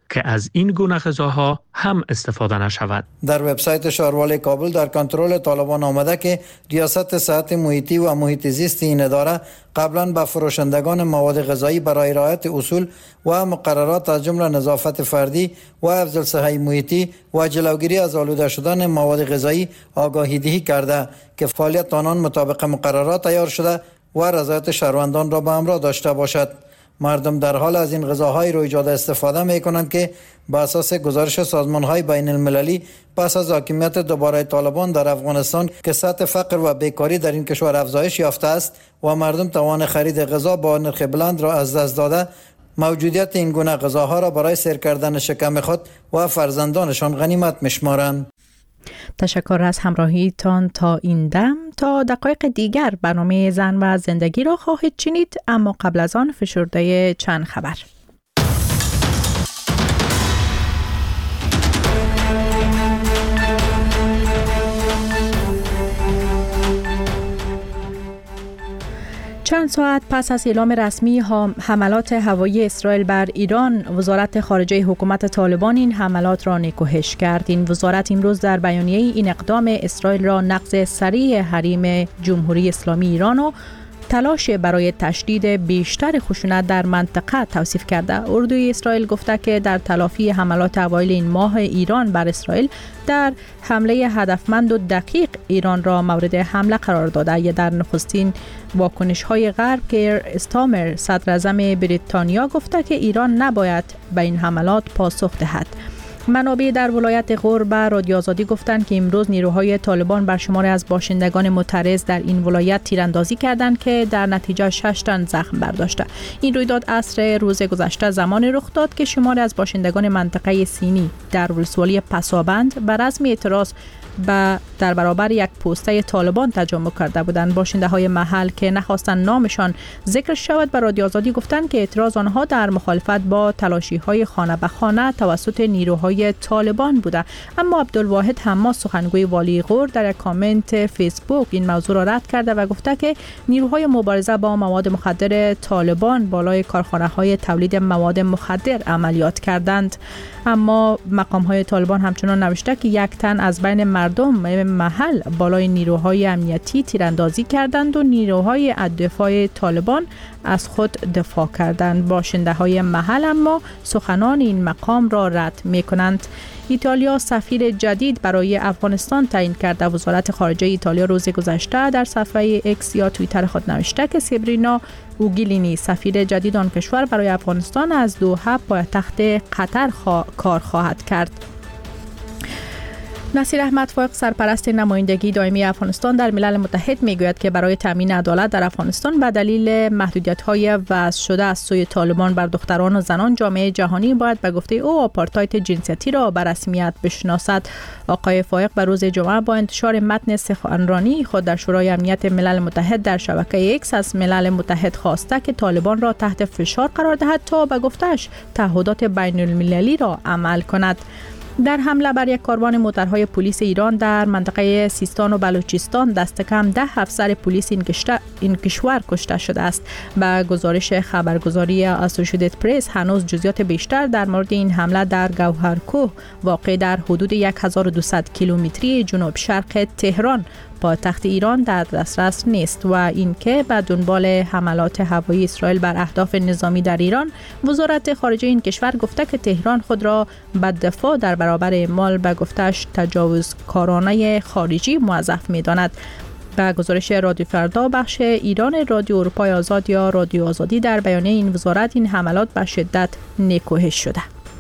که از این گونه غذاها هم استفاده نشود. در وبسایت شهروالی کابل در کنترل طالبان آمده که ریاست صحت محیطی و محیط زیست این اداره قبلا به فروشندگان مواد غذایی برای رعایت اصول و مقررات از جمله نظافت فردی و حفظ الصحه محیطی و جلوگیری از آلوده شدن مواد غذایی آگاهی دهی کرده که فعالیت آنان مطابق مقررات تیار شده و رضایت شهروندان را به همراه داشته باشد. مردم در حال از این غذاهای رو ایجاد استفاده می کنند که بر اساس گزارش سازمان‌های بین المللی پس از حاکمیت دوباره طالبان در افغانستان که سطح فقر و بیکاری در این کشور افزایش یافته است و مردم توان خرید غذا با نرخ بلند را از دست داده، موجودیت این گونه غذاها را برای سیر کردن شکم خود و فرزندانشان غنیمت می‌شمارند. تشکر از همراهیتان تا این دم. تا دقایق دیگر برنامه زن و زندگی را خواهید شنید، اما قبل از آن فشرده چند خبر. چند ساعت پس از اعلام رسمی حملات هوایی اسرائیل بر ایران، وزارت خارجه حکومت طالبان این حملات را نکوهش کرد. این وزارت امروز در بیانیه این اقدام اسرائیل را نقض صریح حریم جمهوری اسلامی ایران و تلاش برای تشدید بیشتر خشونت در منطقه توصیف کرده. اردوی اسرائیل گفته که در تلافی حملات اوایل این ماه ایران بر اسرائیل در حمله هدفمند و دقیق ایران را مورد حمله قرار داده. یا در نخستین واکنش های غرب که استامر صدر اعظم بریتانیا گفته که ایران نباید به این حملات پاسخ دهد. منابع در ولایت غور به رادیو آزادی گفتند که امروز نیروهای طالبان بر شماری از باشندگان معترض در این ولایت تیراندازی کردند که در نتیجه شش تن زخم برداشته. این رویداد عصر روز گذشته زمانی رخ داد که شماری از باشندگان منطقه سینی در ولسوالی پسابند بر رسم اعتراض و در برابر یک پوسته طالبان تجمع کرده بودند. باشنده های محل که نخواستند نامشان ذکر شود به رادیو آزادی گفتند که اعتراض آنها در مخالفت با تلاشی های خانه به خانه توسط نیروهای طالبان بوده. اما عبدالواحد حماس سخنگوی والی غور در یک کامنت فیسبوک این موضوع را رد کرده و گفته که نیروهای مبارزه با مواد مخدر طالبان بالای کارخانه های تولید مواد مخدر عملیات کردند. اما مقام های طالبان همچنان نوشته که یک تن از بین مردم محل بالای نیروهای امنیتی تیراندازی کردند و نیروهای دفاع طالبان از خود دفاع کردند. باشنده های محل اما سخنان این مقام را رد می کنند. ایتالیا سفیر جدید برای افغانستان تعیین کرده. وزارت خارجه ایتالیا روز گذشته در صفحه اکس یا توییتر خود نوشته که سبرینا اوگیلینی سفیر جدید آن کشور برای افغانستان از دوحه پایتخت قطر خوا... کار خواهد کرد. نصیر احمد فائق سرپرست نمایندگی دائمی افغانستان در ملل متحد میگوید که برای تامین عدالت در افغانستان به دلیل محدودیت‌های وضع شده از سوی طالبان بر دختران و زنان جامعه جهانی باید به گفته او آپارتاید جنسیتی را به رسمیت بشناسد. آقای فائق به روز جمعه با انتشار متن سخنرانی خود در شورای امنیت ملل متحد در شبکه اکس از ملل متحد خواسته که طالبان را تحت فشار قرار دهد تا به گفته‌اش تعهدات بین المللی را عمل کند. در حمله بر یک کاروان موترهای پلیس ایران در منطقه سیستان و بلوچستان دست کم ده افسر پلیس این, این کشور کشته شده است. به گزارش خبرگزاری اسوسییتد پرس هنوز جزئیات بیشتر در مورد این حمله در گوهرکوه واقع در حدود هزار و دویست کیلومتری جنوب شرق تهران پایتخت ایران در دسترس نیست و اینکه به دنبال حملات هوایی اسرائیل بر اهداف نظامی در ایران، وزارت خارجه این کشور گفته که تهران خود را به دفاع در برابر اعمال به گفتش تجاوزکارانه خارجی موظف می‌داند. به گزارش رادیو فردا بخش ایران رادیو اروپای آزاد یا رادیو آزادی در بیانیه این وزارت این حملات به شدت نکوهش شده.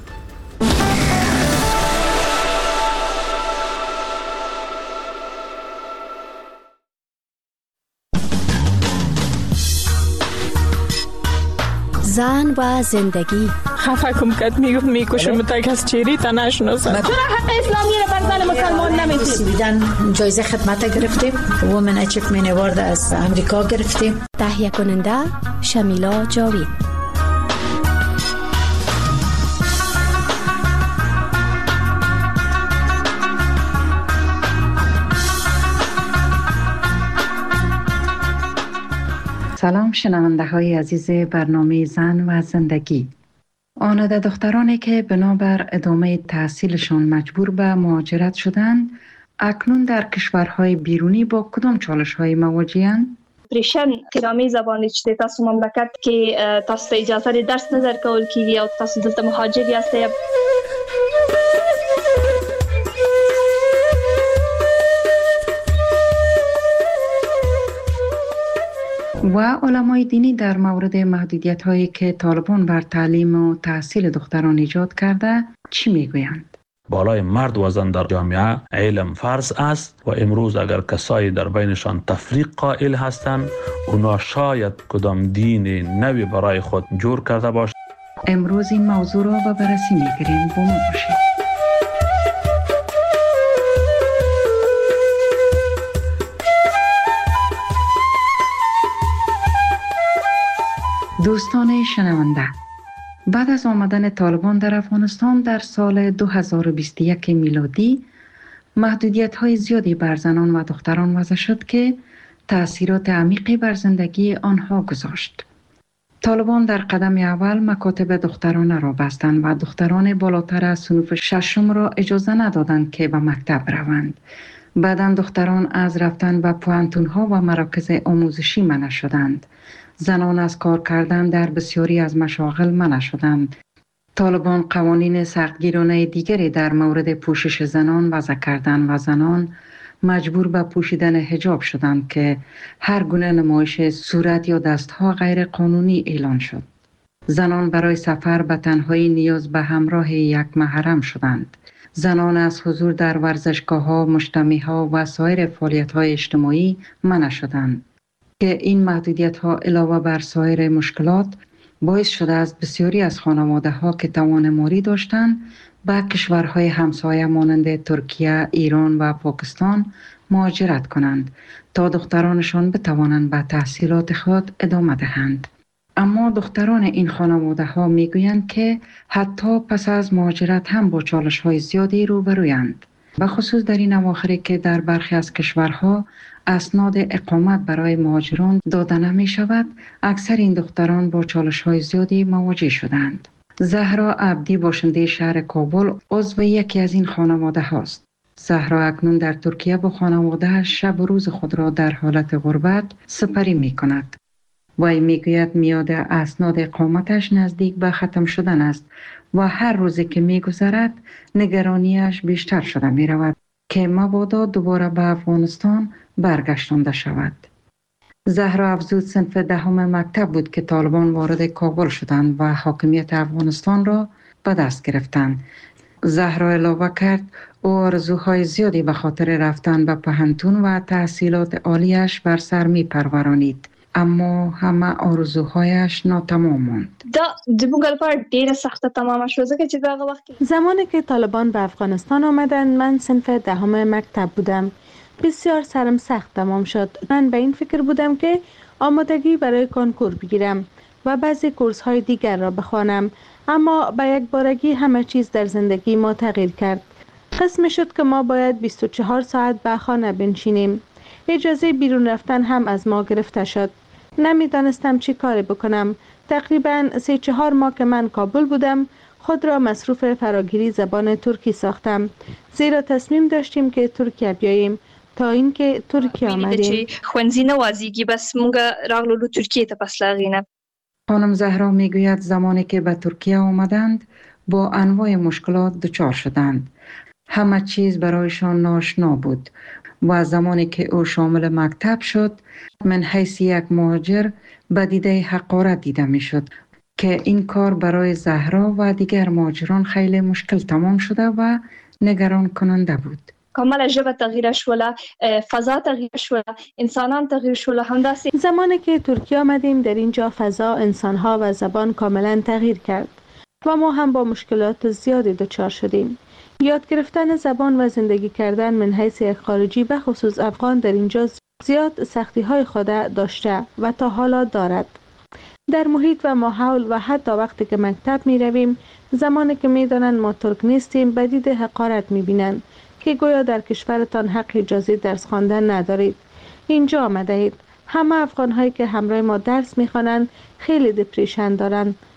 زن و زندگی خفه کم کد میگفت میکشم تا کس چیری تا نشناسد. چرا حق اسلامی رو بر زن مسلمان نمیدید؟ سویدن جایزه خدمت گرفتیم، وومن اچیومنت اوارد از امریکا گرفتیم. تهیه کننده شمیلا جاوید. سلام شنونده های عزیز برنامه زن و زندگی. آنده دخترانی که بنابر ادامه تحصیلشان مجبور به مهاجرت شدند، اکنون در کشورهای بیرونی با کدام چالش‌های مواجه‌اند؟ پریشن قرامی زبان چې تاسو مملکت کې تاسو ته اجازه درس نه درکول کیږي او تاسو دلته مهاجر یاستئ. و علمای دینی در مورد محدودیت هایی که طالبان بر تعلیم و تحصیل دختران ایجاد کرده چی میگویند؟ بالای مرد و زن در جامعه علم فرض است و امروز اگر کسایی در بینشان تفریق قائل هستند، اونا شاید کدام دین نوی برای خود جور کرده باشند. امروز این موضوع را به بررسی میگیریم. با ما باشید. دوستان شنونده، بعد از آمدن طالبان در افغانستان در سال دو هزار و بیست و یک میلادی محدودیت‌های زیادی بر زنان و دختران وضع شد که تأثیرات عمیقی بر زندگی آنها گذاشت. طالبان در قدم اول مکاتب دخترانه را بستند و دختران بالاتر از صنف ششم را اجازه ندادند که به مکتب روند. بعداً دختران از رفتن به پوهنتون‌ها و مراکز آموزشی منع شدند. زنان از کار کردن در بسیاری از مشاغل منع شدند. طالبان قوانین سختگیرانه دیگری در مورد پوشش زنان وضع کردند و زنان مجبور به پوشیدن حجاب شدند که هر گونه نمایش صورت یا دستها غیر قانونی اعلان شد. زنان برای سفر به تنهایی نیاز به همراه یک محرم شدند. زنان از حضور در ورزشگاه‌ها، مجتمع‌ها و سایر فعالیت‌های اجتماعی منع شدند که این محدودیت‌ها علاوه بر سایر مشکلات باعث شده است بسیاری از خانواده‌ها که توان مالی داشتند به کشورهای همسایه مانند ترکیه، ایران و پاکستان مهاجرت کنند تا دخترانشان بتوانند به تحصیلات خود ادامه دهند. اما دختران این خانواده‌ها میگویند که حتی پس از مهاجرت هم با چالش‌های زیادی روبرویند. به خصوص در این اواخری که در برخی از کشورها اسناد اقامت برای مهاجران داده نمی شود، اکثر این دختران با چالش‌های زیادی مواجه شدند. زهرا عبدی باشنده شهر کابل عضو یکی از این خانواده هاست. زهرا اکنون در ترکیه با خانواده شب و روز خود را در حالت غربت سپری می کند. وی می گوید میاد اسناد اقامتش نزدیک به ختم شدن است و هر روزی که می گذرد نگرانیش بیشتر شده می رود که مبادا دوباره به افغانستان برگشتانده شود. زهرا افزود صنف دهم مکتب بود که طالبان وارد کابل شدند و حاکمیت افغانستان را به دست گرفتند. زهرا علاوه کرد او آرزوهای زیادی به خاطر رفتن به پوهنتون و تحصیلات عالیش بر سر می پرورانید، اما همه آرزوهایش ناتمام ماند. زمانی که طالبان به افغانستان آمدند من صنف دهم مکتب بودم. بسیار سرم سخت تمام شد. من به این فکر بودم که آمادگی برای کنکور بگیرم و بعضی کورس های دیگر را بخوانم، اما به یک بارگی همه چیز در زندگی ما تغییر کرد. قسم شد که ما باید بیست و چهار ساعت به خانه بنشینیم. اجازه بیرون رفتن هم از ما گرفته شد. نمیدانستم چی کاری بکنم. تقریبا سه چهار ماه که من کابل بودم خود را مصروف فراگیری زبان ترکی ساختم، زیرا تصمیم داشتیم که ترکیه بیاییم. تا اینکه ترکیه آمدیم. خوانزی نوازیگی بس مونگا راغلو ترکیه تا پس لاغینه. خانم زهرا میگوید زمانی که به ترکیه آمدند با انواع مشکلات دچار شدند. همه چیز برایشان ناآشنا بود و زمانی که او شامل مکتب شد من حیث یک مهاجر به دیده حقارت دیده می شد که این کار برای زهرا و دیگر مهاجران خیلی مشکل تمام شده و نگران کننده بود. کاملا ژبه تغییر شوله، فضا تغییر شوله، انسانان تغییر شوله. همداسي زمانی که ترکیه آمدیم در اینجا فضا، انسانها و زبان کاملا تغییر کرد و ما هم با مشکلات زیادی دچار شدیم. یاد گرفتن زبان و زندگی کردن من حیث یک خارجی به خصوص افغان در اینجا زیاد سختی های خود داشته و تا حالا دارد. در محیط و ماحول و حتی وقتی که مکتب می رویم، زمانی که می دانند ما ترک نیستیم به دید حقارت می بینند که گویا در کشورتان حق اجازه درس خواندن ندارید. اینجا آمده اید. همه افغان هایی که همراه ما درس می خوانند خیلی دپریشن دارند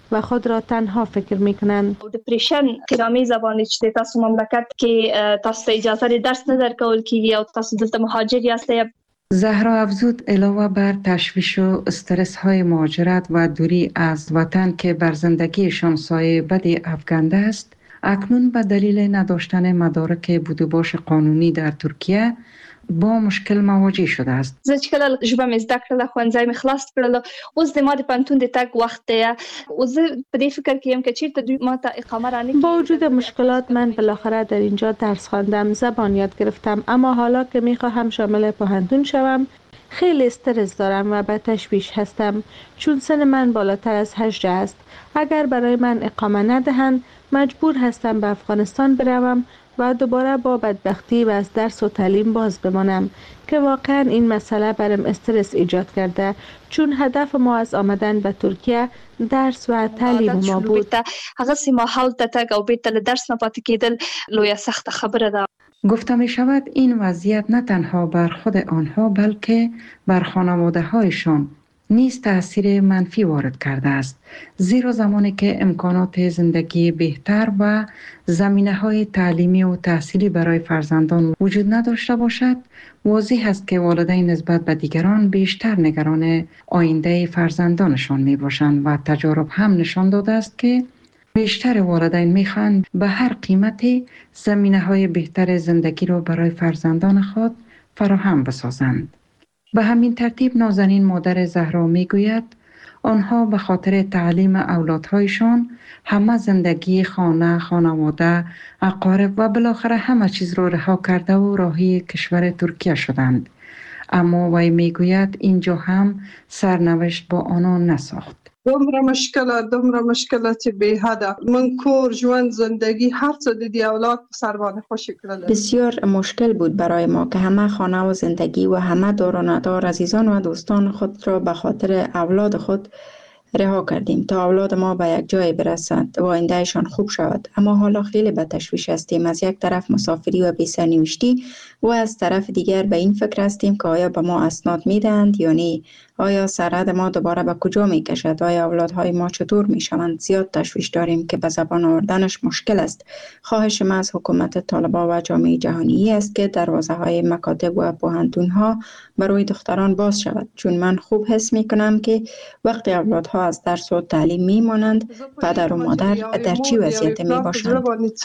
و خود را تنها فکر می کنند. دپریشن تیرامی زبانی چې تاسو مملکت کې تاسو اجازه درس نه درکول کیږي او تاسو دلته مهاجر یاستئ. زهرا افزود علاوه بر تشویش و استرس های مهاجرت و دوری از وطن که بر زندگیشان سایه بدی افکنده است، اکنون به دلیل نداشتن مدارک بودوباش قانونی در ترکیه با مشکل مواجه شده است. زه چې کله ژبه مې زده کړله، ښوونځی مې خلاص کړل، اوس د ما د پوهنتون د تګ وخت دی. اوس زه په دې فکر کې یم که چیرته دوی ما ته اقامه رانکړي. با وجود مشکلات من بالاخره در اینجا درس خواندم، زبان یاد گرفتم، اما حالا که میخواهم شامل پوهنتون شوم خیلی استرس دارم و به تشویش هستم، چون سن من بالاتر از هجده است. اگر برای من اقامه ندهند مجبور هستم به افغانستان بروم و دوباره با بدبختی و از درس و تعلیم باز بمانم که واقعا این مسئله برم استرس ایجاد کرده، چون هدف ما از آمدن به ترکیه درس و تعلیم ما بود. هغه سیمه حال ته تک او بیت له درس نه پاتې کېدل لویه سخت خبره ده. گفته می شود این وضعیت نه تنها بر خود آنها بلکه بر خانواده هایشان نیز تأثیر منفی وارد کرده است، زیرا زمانی که امکانات زندگی بهتر و زمینه‌های تعلیمی و تحصیلی برای فرزندان وجود نداشته باشد، واضح است که والدین نسبت به دیگران بیشتر نگران آینده فرزندانشان می باشند و تجارب هم نشان داده است که بیشتر والدین میخواهند به هر قیمتی زمینه‌های بهتر زندگی را برای فرزندان خود فراهم بسازند. به همین ترتیب نازنین مادر زهرا میگوید آنها به خاطر تعلیم اولادهایشان همه زندگی خانه، خانواده، اقارب و بالاخره همه چیز را رها کرده و راهی کشور ترکیه شدند. اما وی میگوید اینجا هم سرنوشت با آنان نساخت. دومره مشکل دومره مشکل چې به حد من کور ژوند زندگی هر څه د دی اولاد سربانه خوشی کړل. بسیار مشکل بود برای ما که همه خانه و زندگی و همه دار و ندار عزیزان و دوستان خود را به خاطر اولاد خود رها کردیم تا اولاد ما به یک جای برسد و آیندهشان خوب شود. اما حالا خیلی به تشویش هستیم، از یک طرف مسافری و بی‌سرنوشتی و از طرف دیگر به این فکر هستیم که آیا به ما اسناد میدهند یا نه، آیا سرحد ما دوباره به کجا می کشد، آیا اولادهای ما چطور می شوند. زیاد تشویش داریم که به زبان آوردنش مشکل است. خواهش ما از حکومت طالبان و جامعه جهانی است که دروازه های مکاتب و پوهنتون ها برای دختران باز شود، چون من خوب حس می کنم که وقتی اولادها از درس و تعلیم می مانند پدر و مادر در چی وضعیت می باشند.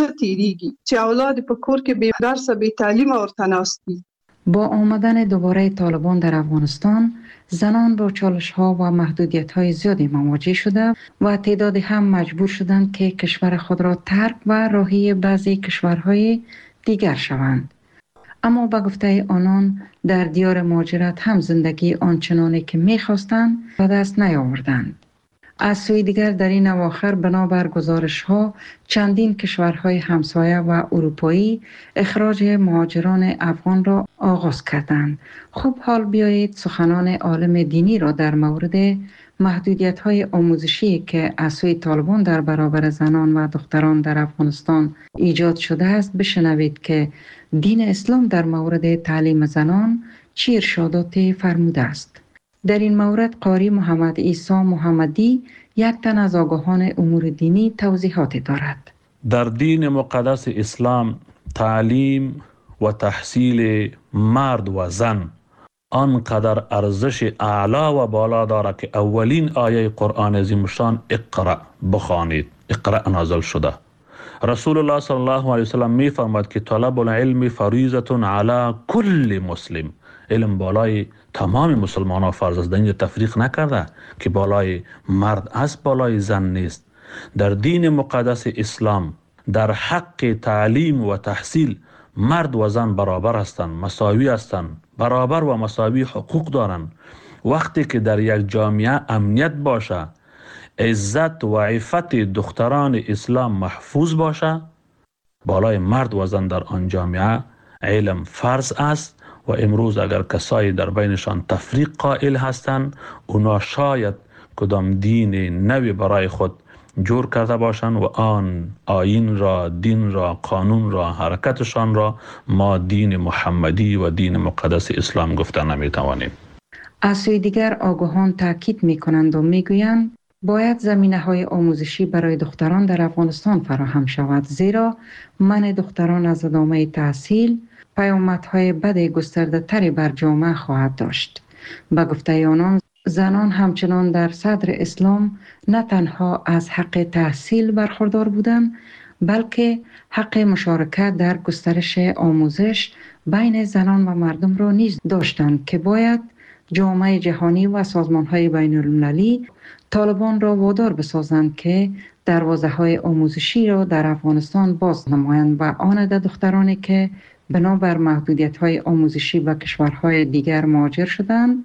چه اولاد په کور کې به درس به تعلیم ورتناستی. با آمدن دوباره طالبان در افغانستان، زنان با چالش‌ها و محدودیت‌های زیادی مواجه شده و تعدادی هم مجبور شدند که کشور خود را ترک و راهی بعضی کشورهای دیگر شوند. اما به گفته آنان در دیار مهاجرت هم زندگی آنچنانی که می‌خواستند به دست نیاوردند. از سوی دیگر در این اواخر بنابر گزارش‌ها چندین کشورهای همسایه و اروپایی اخراج مهاجران افغان را آغاز کردند. خب حال بیایید سخنان عالم دینی را در مورد محدودیت‌های آموزشی که از سوی طالبان در برابر زنان و دختران در افغانستان ایجاد شده است بشنوید که دین اسلام در مورد تعلیم زنان چه ارشاداتی فرموده است. در این مورد قاری محمد عیسی محمدی یک تن از آگاهان امور دینی توضیحاتی دارد. در دین مقدس اسلام تعلیم و تحصیل مرد و زن آنقدر ارزش اعلا و بالا دارد که اولین آیه قرآن عظیم الشان اقرأ بخوانید، اقرأ نازل شده. رسول الله صلی الله علیه وسلم می فرماید که طلب العلم فریضه علی کل مسلم. علم بالای تمام مسلمان ها فرض است. اینجا تفریق نکرده که بالای مرد است بالای زن نیست. در دین مقدس اسلام در حق تعلیم و تحصیل مرد و زن برابر هستند، مساوی هستند، برابر و مساوی حقوق دارند. وقتی که در یک جامعه امنیت باشه، عزت و عفت دختران اسلام محفوظ باشه، بالای مرد و زن در آن جامعه علم فرض است. و امروز اگر کسایی در بینشان تفریق قائل هستند، اونا شاید کدام دین نوی برای خود جور کرده باشند و آن آیین را، دین را، قانون را، حرکتشان را ما دین محمدی و دین مقدس اسلام گفته نمی توانیم. از سوی دیگر آگاهان تاکید می کنند و می گویند باید زمینه‌های آموزشی برای دختران در افغانستان فراهم شود، زیرا منع دختران از ادامه تحصیل پیامدهای بد گسترده تری بر جامعه خواهد داشت. به گفته آنان، زنان همچنان در صدر اسلام نه تنها از حق تحصیل برخوردار بودند، بلکه حق مشارکت در گسترش آموزش بین زنان و مردم را نیز داشتند که باید جامعه جهانی و سازمان‌های بین‌المللی طالبان را وادار بسازند که دروازه‌های آموزشی را در افغانستان باز نمایند و آن ده دخترانی که بنابر محدودیت‌های آموزشی به کشورهای دیگر مهاجر شدند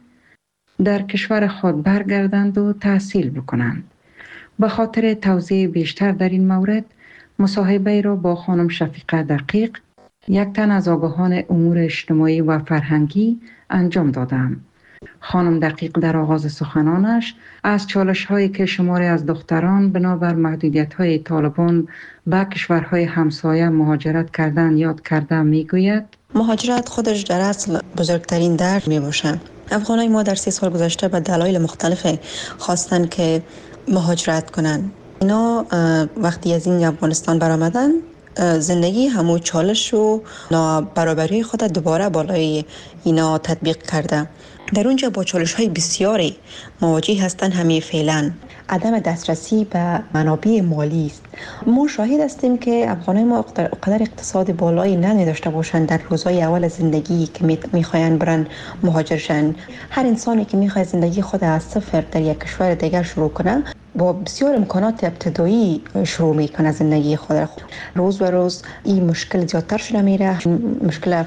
در کشور خود برگردند و تحصیل بکنند. به خاطر توضیح بیشتر در این مورد مصاحبه را با خانم شفیقه دقیق، یک تن از آگاهان امور اجتماعی و فرهنگی انجام دادم. خانم دقیق در آغاز سخنانش از چالش‌هایی که شماری از دختران بنابر محدودیت‌های طالبان به کشورهای همسایه مهاجرت کردن یاد کرده میگوید: مهاجرت خودش در اصل بزرگترین درد می باشه. افغانای ما در سی سال گذشته به دلایل مختلف خواستن که مهاجرت کنن. اینا وقتی از این افغانستان برآمدن، زندگی همو چالش و نابرابری خود دوباره بالای اینا تطبیق کرده. در اونجا با چالش‌های بسیاری مواجه هستند. همه فعلا عدم دسترسی به منابع مالی است. ما شاهد هستیم که افغانای ما قدر اقتصاد بالایی نمی داشته باشند در روزهای اول زندگی که میخواین برن مهاجر شن. هر انسانی که میخواد زندگی خود از صفر در یک کشور دیگر شروع کنه، با بسیار امکانات ابتدایی شروع میکنه زندگی خود را. روز به روز این مشکل زیادتر شده میره، مشکل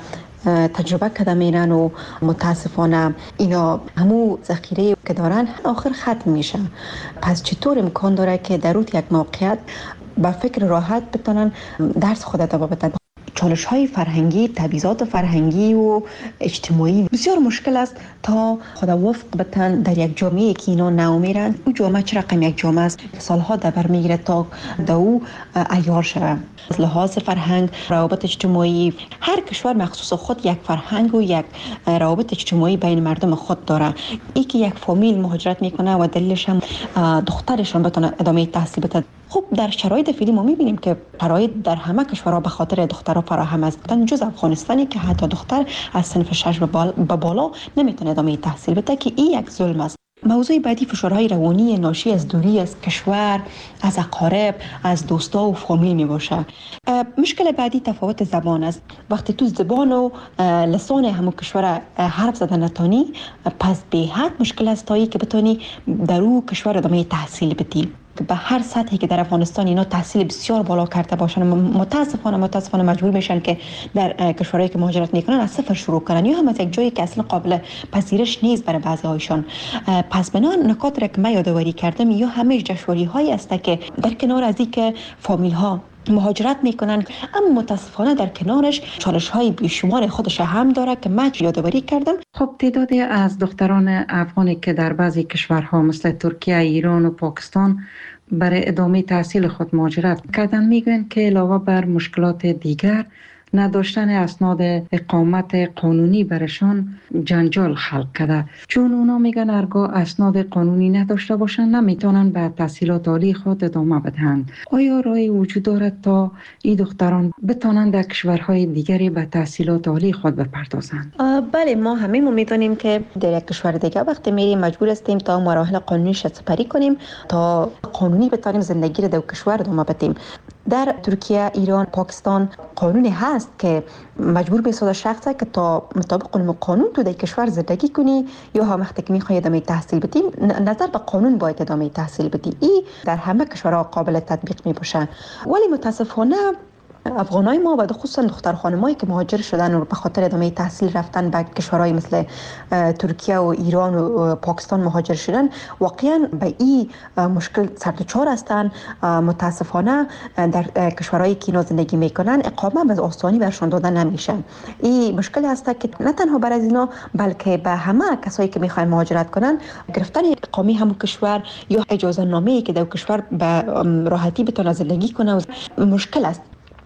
تجربه کرده میرن و متاسفانه اینا همو ذخیره که دارن آخر ختم میشه. پس چطور امکان داره که در اون یک موقعیت با فکر راحت بتونن درس خود ادامه بدن؟ چالش های فرهنگی، تبعیضات فرهنگی و اجتماعی بسیار مشکل است تا خدا وفق بتن در یک جامعه که اینا نو میرن. اون جامعه چه رقم یک جامعه است؟ سالها دبر میگیره تا دو عیار شود. از لحاظ فرهنگ، روابط اجتماعی، هر کشور مخصوص خود یک فرهنگ و یک روابط اجتماعی بین مردم خود داره. ای که یک فامیل مهاجرت میکنه و دلیلش هم دخترشون بتونه ادامه تحصیل بده. خب در شرایط فعلی ما میبینیم که شرایط در همه کشورها به خاطر دخترها فراهم است، جز افغانستانی که حتی دختر از صنف شش به بالا, بالا نمیتونه ادامه تحصیل بده که این یک ظلم است. موضوع بعدی فشارهای روانی ناشی از دوری از کشور، از اقارب، از دوستا و فامیل می باشه. مشکل بعدی تفاوت زبان است. وقتی تو زبان و لسان همون کشور حرف زدن نتانی، پس به حد مشکل است تایی که بتونی در اون کشور ادامه تحصیل بدی. به هر سطحی که در افغانستان اینا تحصیل بسیار بالا کرده باشن، متاسفانه متاسفانه مجبور میشن که در کشورهایی که مهاجرت میکنن از صفر شروع کنن، یا هم از یک جایی که اصلا قابل پذیرش نیست برای بعضی هایشان. پس بنا نکات را که من یادآوری کردم یا همه جشنواری هایی است که در کنار از این که فامیل ها مهاجرت میکنن، اما متاسفانه در کنارش چالش های بیشمار خودش هم داره که من یادآوری کردم. خب تعدادی از دختران افغانی که در بعضی کشورها مثل ترکیه، ایران و پاکستان برای ادامه تحصیل خود مهاجرت کردن میگویند که علاوه بر مشکلات دیگر، نداشتن اسناد اقامت قانونی برشان جنجال خلق کرده، چون اونا میگن هرگاه اسناد قانونی نداشته باشن نمیتونن به تحصیلات عالی خود ادامه بدن. آیا راهی وجود دارد تا این دختران بتونن در کشورهای دیگری به تحصیلات عالی خود بپردازند؟ بله، ما همه ما میدونیم که در یک کشور دیگه وقتی میریم مجبور هستیم تا مراحل قانونیش سپری کنیم تا قانونی بتونیم زندگی را در کشور ادامه بدیم. در ترکیه، ایران، پاکستان قانونی هست که مجبور بسازه شخصه که تا مطابق قانون تو در کشور زندگی کنی یا هم وقتی که میخوای ادامه تحصیل بدی نظر به قانون باید ادامه تحصیل بدی. این در همه کشورها قابل تطبیق می باشه. ولی متاسفانه افغانای ما و خصوصا دختر خانمایی که مهاجر شدن و به خاطر ادامه تحصیل رفتن به کشورهای مثل ترکیه و ایران و پاکستان مهاجر شدن، واقعا به این مشکل سرچار هستند. متاسفانه در کشورهایی که اینا زندگی میکنن اقامه به آسانی برشون داده نمیشه. این مشکل هست که نه تنها برای اینا بلکه به همه کسایی که میخوان مهاجرت کنن گرفتن اقامه همون کشور یا اجازه نامه‌ای که در کشور به راحتی بتونه زندگی کنه مشکل است.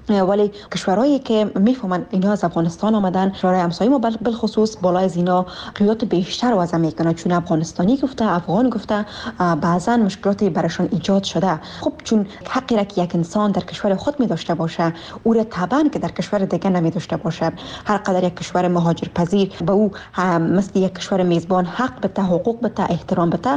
ولی کشورهایی که میفهمن اینا از افغانستان آمدن، کشورهای همسایه ما بالخصوص بالای از اینا قیودات بیشتر وضع میکنن، چون افغانستانی گفته، افغان گفته، بعضا مشکلاتی براشون ایجاد شده. خب چون حقی را که یک انسان در کشور خود می داشته باشه، او را طبعا که در کشور دیگه نمی داشته باشه. هر قدر یک کشور مهاجر پذیر به او مثل یک کشور میزبان حق بده، حقوق بده، احترام بده.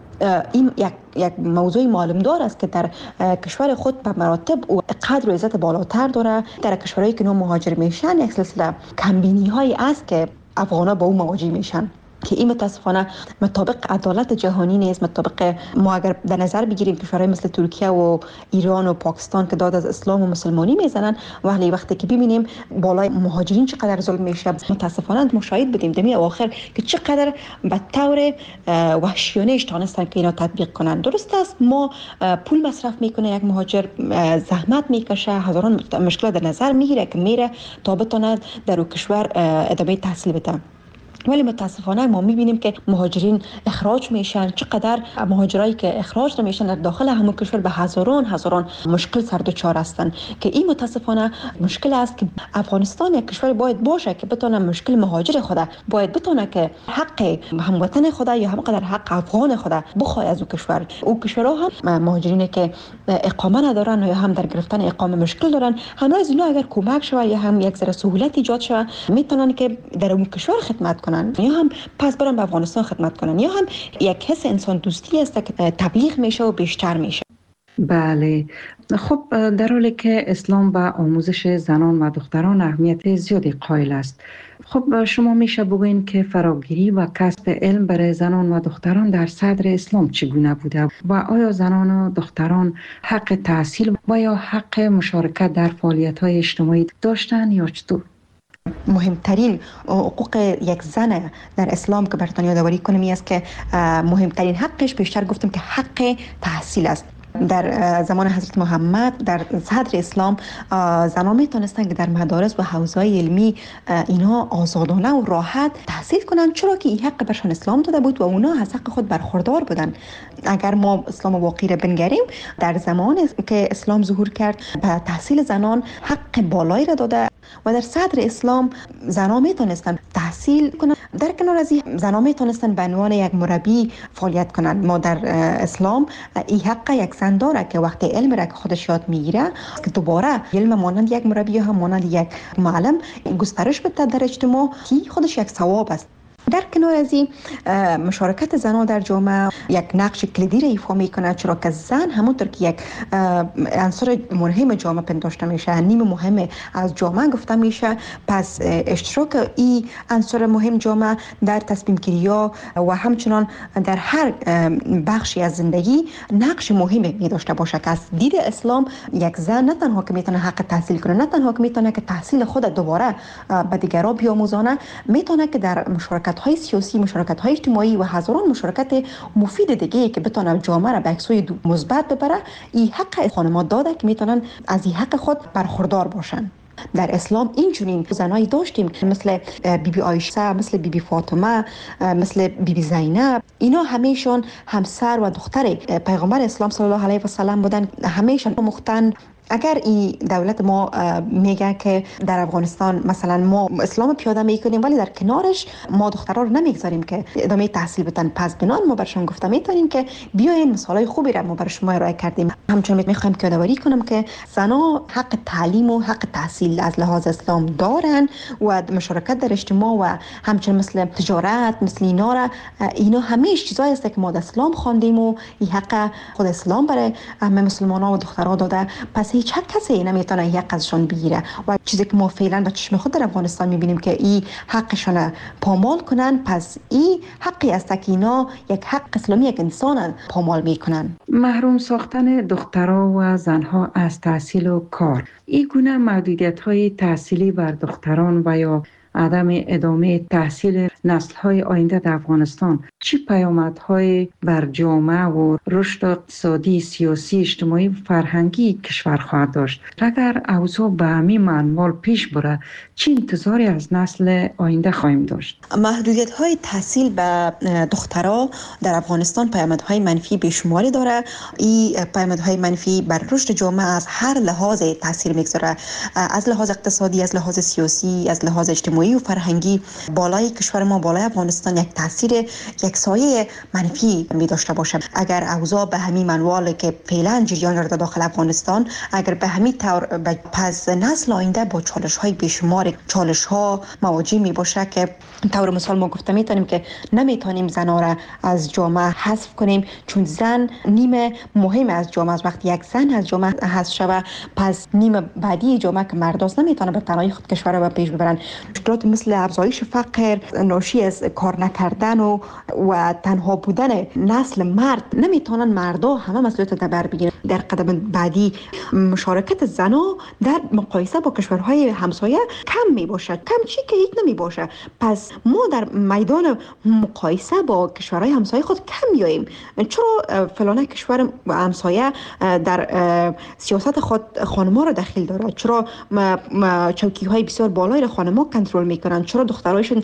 این یک یک موضوع معلوم دار است که در کشور خود به مراتب و قدر و عزت بالاتر داره. در کشورهایی که نو مهاجر میشن یک سلسله کمبینی هایی است که افغانا با او مواجه میشن که این متاسفانه مطابق عدالت جهانی نیست. مطابق ما اگر در نظر بگیریم کشورهای مثل ترکیه و ایران و پاکستان که داد از اسلام و مسلمانی میزنن، ولی وقتی که ببینیم بالای مهاجرین چقدر ظلم میشه، متاسفانه مشاهد بدیم دمی اواخر که چقدر به طور وحشیانه تانستن که اینا تطبیق کنن. درست است ما پول مصرف میکنه یک مهاجر، زحمت میکشه، هزاران مشکل در نظر میگیره که میره تا بتونه در اون کشور ادامه تحصیل بده. ولی متاسفانه ما میبینیم که مهاجرین اخراج میشن. چقدر مهاجرایی که اخراج نمیشن در داخل همون کشور به هزاران هزاران مشکل سر دچار هستن که این متاسفانه مشکل است که افغانستان یک کشور باید باشه که بتونه مشکل مهاجر خود باید بتونه که حق هموطن خود یا همقدر حق افغان خود بخواد از اون کشور. اون کشورها هم مهاجرینی که اقامه ندارن یا هم در گرفتن اقامه مشکل دارن، همه از اینا اگر کمک شود یا هم یک ذره سهولت ایجاد شود میتونن که در اون کشور خدمت کنن، یا هم پس برن به افغانستان خدمت کنن، یا هم یک حس انسان دوستی است که تبلیغ میشه و بیشتر میشه. بله، خب در حالی که اسلام به آموزش زنان و دختران اهمیت زیادی قائل است، خب شما میشه بگوین که فراگیری و کسب علم برای زنان و دختران در صدر اسلام چگونه بوده و آیا زنان و دختران حق تحصیل و یا حق مشارکت در فعالیت‌های اجتماعی داشتن یا چطور؟ مهمترین حقوق یک زن در اسلام که براتون یادآوری کنم است که مهمترین حقش بیشتر گفتم که حق تحصیل است. در زمان حضرت محمد در صدر اسلام زنان میتونستن که در مدارس و حوزه‌های علمی اینها آزادانه و راحت تحصیل کنن، چرا که این حق برشان اسلام داده بود و اونا از حق خود برخوردار بودن. اگر ما اسلام واقعی را بنگریم، در زمانی که اسلام ظهور کرد به تحصیل زنان حق بالایی را داده و در صدر اسلام زنان میتونستن تحصیل کنن. در کنار از این زنان میتونستن به عنوان یک مربی فعالیت کنن. ما در اسلام این حق یک زن داره که وقتی علم را که خودش یاد میگیره که دوباره علم مانند یک مربی هم مانند یک معلم گسترش بده در اجتماع، که خودش یک ثواب است. در کنار از این مشارکت زنان در جامعه یک نقش کلیدی را ایفا میکنه، چرا که زن همونطور که یک عنصر مهم جامعه پنداشته میشه، نیم مهم از جامعه گفته میشه، پس اشتراک این عنصر مهم جامعه در تصمیم گیری ها و همچنان در هر بخشی از زندگی نقش مهمی می داشته باشه که از دید اسلام یک زن نه تنها که میتونه حق تحصیل کنه، نه تنها که میتونه که تحصیل خود دوباره به دیگران بیاموزانه، میتونه که در مشارکت های سیاسی، مشارکت های اجتماعی و هزاران مشارکت مفید دیگه که بتونه جامعه را به سوی مثبت ببره. این حق خانم‌ها داده که میتونن از این حق خود برخوردار باشن. در اسلام اینجورین زنایی داشتیم مثل بی بی عایشه، مثل بی بی فاطمه، مثل بی بی زینب. اینا همیشون همسر و دختر پیغمبر اسلام صلی الله علیه و سلم بودن، همیشون مختن. اگر این دولت ما میگه که در افغانستان مثلا ما اسلام پیاده میکنیم ولی در کنارش ما دخترها رو نمیگذاریم که ادامه تحصیل بدن، پس بنان ما برشون گفته میتونیم که بیاین مثالای خوبی را ما بر شما ارائه کردیم. همچنین میخوایم که یادآوری کنم که زنها حق تعلیم و حق تحصیل از لحاظ اسلام دارن و مشارکت در اجتماع و همچنین مثل تجارت، مثل اینا را، اینا همیشه چیزایی است که ما در اسلام خواندیم و این حق خود اسلام برای همه مسلمان‌ها و دخترها داده. پس هیچ حق کسی نمیتونه یک ازشون بگیره و چیزی که ما فعلا به چشم خود در افغانستان میبینیم که این حقشون پامال کنن، پس این حقی است که اینا یک حق اسلامی یک انسان پامال میکنن. محروم ساختن دخترها و زنها از تحصیل و کار، این گونه محدودیت های تحصیلی بر دختران و یا عدم ادامه تحصیل نسل‌های آینده در افغانستان چه پیامدهای بر جامعه و رشد اقتصادی، سیاسی، اجتماعی و فرهنگی کشور خواهد داشت؟ اگر اوضاع به همین منوال پیش بره چه انتظاری از نسل آینده خواهیم داشت؟ محدودیت‌های تحصیل به دخترها در افغانستان پیامدهای منفی بیشماری داره. این پیامدهای منفی بر رشد جامعه از هر لحاظ تاثیر میگذاره، از لحاظ اقتصادی، از لحاظ سیاسی، از لحاظ اجتماعی و فرهنگی. بالای کشور ما، بالای افغانستان یک تاثیر، یک سایه منفی می داشته باشه. اگر اوضاع به همین منوال که فعلا جریان داره داخل افغانستان، اگر به همین طور پس نسل آینده با چالش های بیشمار، چالش ها مواجه می باشه که طور مثال ما گفتم میتونیم که نمیتونیم زنا را از جامعه حذف کنیم، چون زن نیمه مهم از جامعه است. وقتی یک زن از جامعه حذف شود، پس نیمه بعدی جامعه که مرداست نمیتونه به تنهایی خود کشور را پیش ببرن. مشکلات مثل افزایش فقر، ناشی از کار نکردن و و تنها بودن نسل مرد نمیتونن مردا همه مسئولیت را بر بگیرن. در قدم بعدی مشارکت زنا در مقایسه با کشورهای همسایه کم می باشد، کم چی که هیچ نمی باشه. پس ما در میدان مقایسه با کشورهای همسایه خود کم میاییم. چرا فلانه کشور همسایه در سیاست خود خانم‌ها را دخیل داره؟ چرا چوکی‌های بسیار بالایی را خانم‌ها کنترل میکنن؟ چرا دخترایشون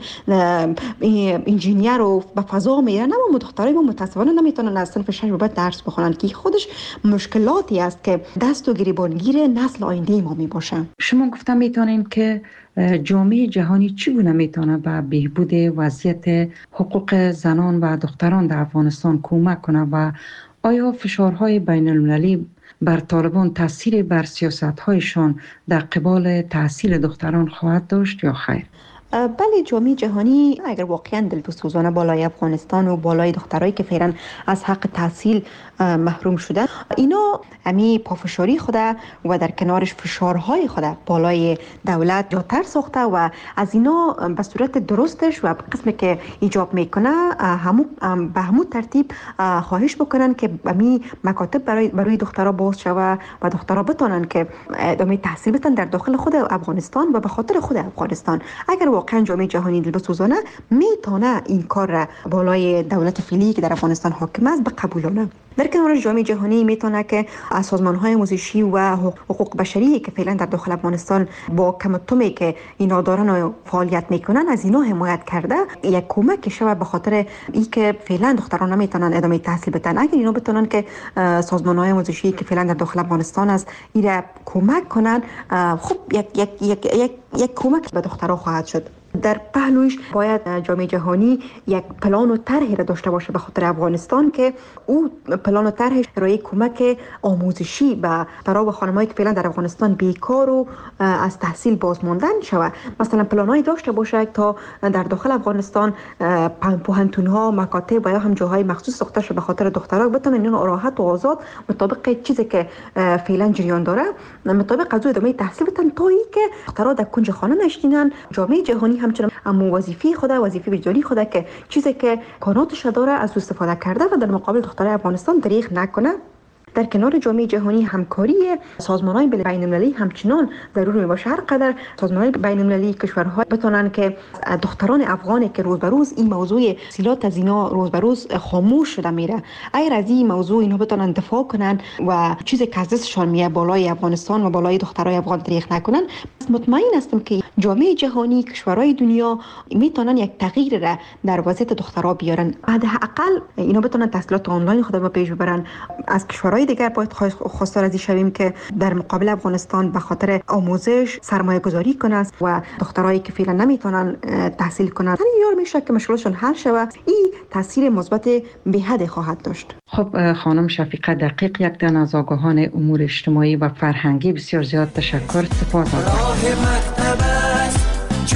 انجینیر و به فضا میرن؟ اما دخترای ما متأسفانه نمیتونن از صنف شش به بعد درس بخونن که خودش مشکلاتی است که دست و گریبانگیر نسل آینده ما می باشه. شما گفتم میتونین که جامعه جهانی چگونه میتونه به بهبود وضعیت حقوق زنان و دختران در افغانستان کمک کنه و آیا فشارهای بین المللی بر طالبان تاثیر بر سیاست‌هایشان در قبال تحصیل دختران خواهد داشت یا خیر؟ بله، جامعه جهانی اگر واقعا دلسوزانه بالای افغانستان و بالای دخترایی که فعلا از حق تحصیل محروم شده، اینا امی پافشاری خوده و در کنارش فشارهای خوده بالای دولت جاتر ساخته و از اینا به صورت درستش و قسمی که ایجاب میکنه همو به همون ترتیب خواهش بکنن که امی مکاتب برای برای دخترها باز شوه و دخترها بتونن که ادامه تحصیل بتن در داخل خود افغانستان و به خاطر خود افغانستان. اگر واقعا جامعه جهانی دلسوزانه میتونه این کار را بالای دولت فعلی که در افغانستان حاکم است بقبولونه. در کنار جامعه جهانی میتونه که سازمان‌های آموزشی و حقوق بشری که فعلا در داخل افغانستان با کمتمی که اینا دارن و فعالیت میکنن از اینا حمایت کرده، یک کمک شوه به خاطر اینکه فعلا دختران نمیتونن ادامه تحصیل بدن. اگر اینا بتونن که سازمان‌های آموزشی که فعلا در داخل افغانستان است اینا کمک کنن، خب یک یک یک یک, یک کمک به دخترها خواهد شد. در پهلوش باید جامعه جهانی یک پلان و طرحی را داشته باشه به خاطر افغانستان که او پلان و طرحش برای کمک آموزشی به دخترها و خانمایی که فعلا در افغانستان بیکار و از تحصیل بازماندن شود. مثلا پلانایی داشته باشه تا در داخل افغانستان پوهنتون‌ها، مکاتب و یا هم جاهای مخصوص ساخته شده به خاطر دخترها بتونن اینا راحت و آزاد مطابق چیزی که فعلا جریان داره مطابق از ادامه تحصیل بدن تا اینکه دخترها در کنج خانه نشینن. جامعه جهانی همچنان اما وظیفه خود وظیفه وجدانی خود که چیزی که کاناتش داره از استفاده کرده و در مقابل دخترای افغانستان دریغ نکنه. در کنار جامعه جهانی همکاری سازمان‌های بین المللی همچنان ضروری میباشه. هر قدر سازمان‌های بین المللی کشورها بتونن که دختران افغانی که روز به روز این موضوع سیلات از اینا روز به روز خاموش شده میره، اگر از این موضوع اینا بتونن دفاع کنن و چیزی که از دستشان میاد بالای افغانستان و بالای دخترای افغان دریغ نکنن، مطمئن هستم که جامعه جهانی، کشورهای دنیا میتونن یک تغییر را در وضعیت دخترها بیارن. حداقل اینا بتونن تحصیلات آنلاین خود رو پیش ببرن. از کشورهای دیگر باید خواستار از این شویم که در مقابل افغانستان به خاطر آموزش سرمایه گذاری کنند و دخترایی که فعلا نمیتونن تحصیل کنند یار میشه که مشکلشون حل شود. این تاثیر مثبت به حد خواهد داشت. خب خانم شفیقه دقیق، یک دن از آگاهان امور اجتماعی و فرهنگی، بسیار زیاد تشکر. سپاس. راه مکتب است،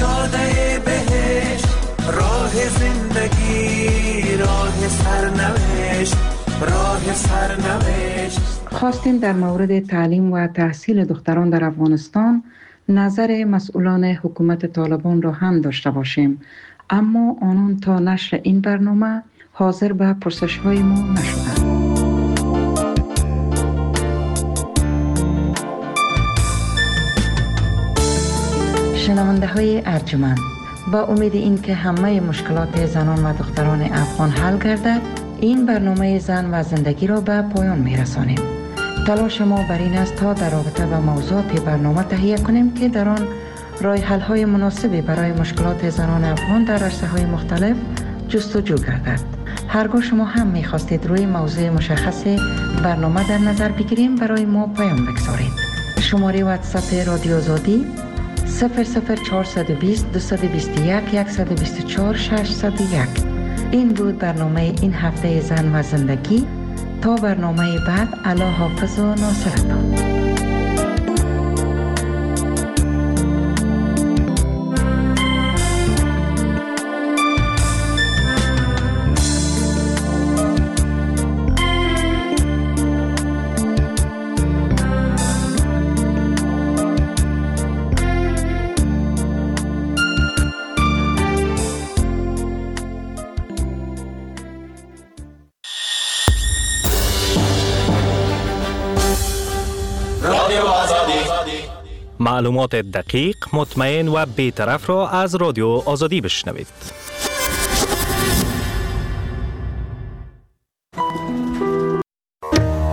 جاده بهشت، راه زندگی، راه سرنوشت، راه سرنوشت. خواستیم در مورد تعلیم و تحصیل دختران در افغانستان نظر مسئولان حکومت طالبان را هم داشته باشیم، اما آنان تا نشر این برنامه حاضر به پرسش های ما نشدند. شنونده های ارجمند، با امید اینکه همه مشکلات زنان و دختران افغان حل گردد، این برنامه زن و زندگی را به پایان می‌رسانیم. تلاش ما بر این است تا در رابطه با موضوعات برنامه تهیه کنیم که در آن راه حل‌های مناسبی برای مشکلات زنان افغان در عرصه‌های مختلف جستجو گردد. هرگاه شما هم می‌خواستید روی موضوع مشخص برنامه در نظر بگیریم، برای ما پیام بگذارید. شماره واتساپ رادیو آزادی صفر صفر چهارصد و بیست دویست و بیست و یک صد و بیست و چهار ششصد و یک. این بود برنامه این هفته زن و زندگی. تا برنامه بعد، الله حافظ و ناصرتان. معلومات دقیق، مطمئن و بی‌طرف را از رادیو آزادی بشنوید.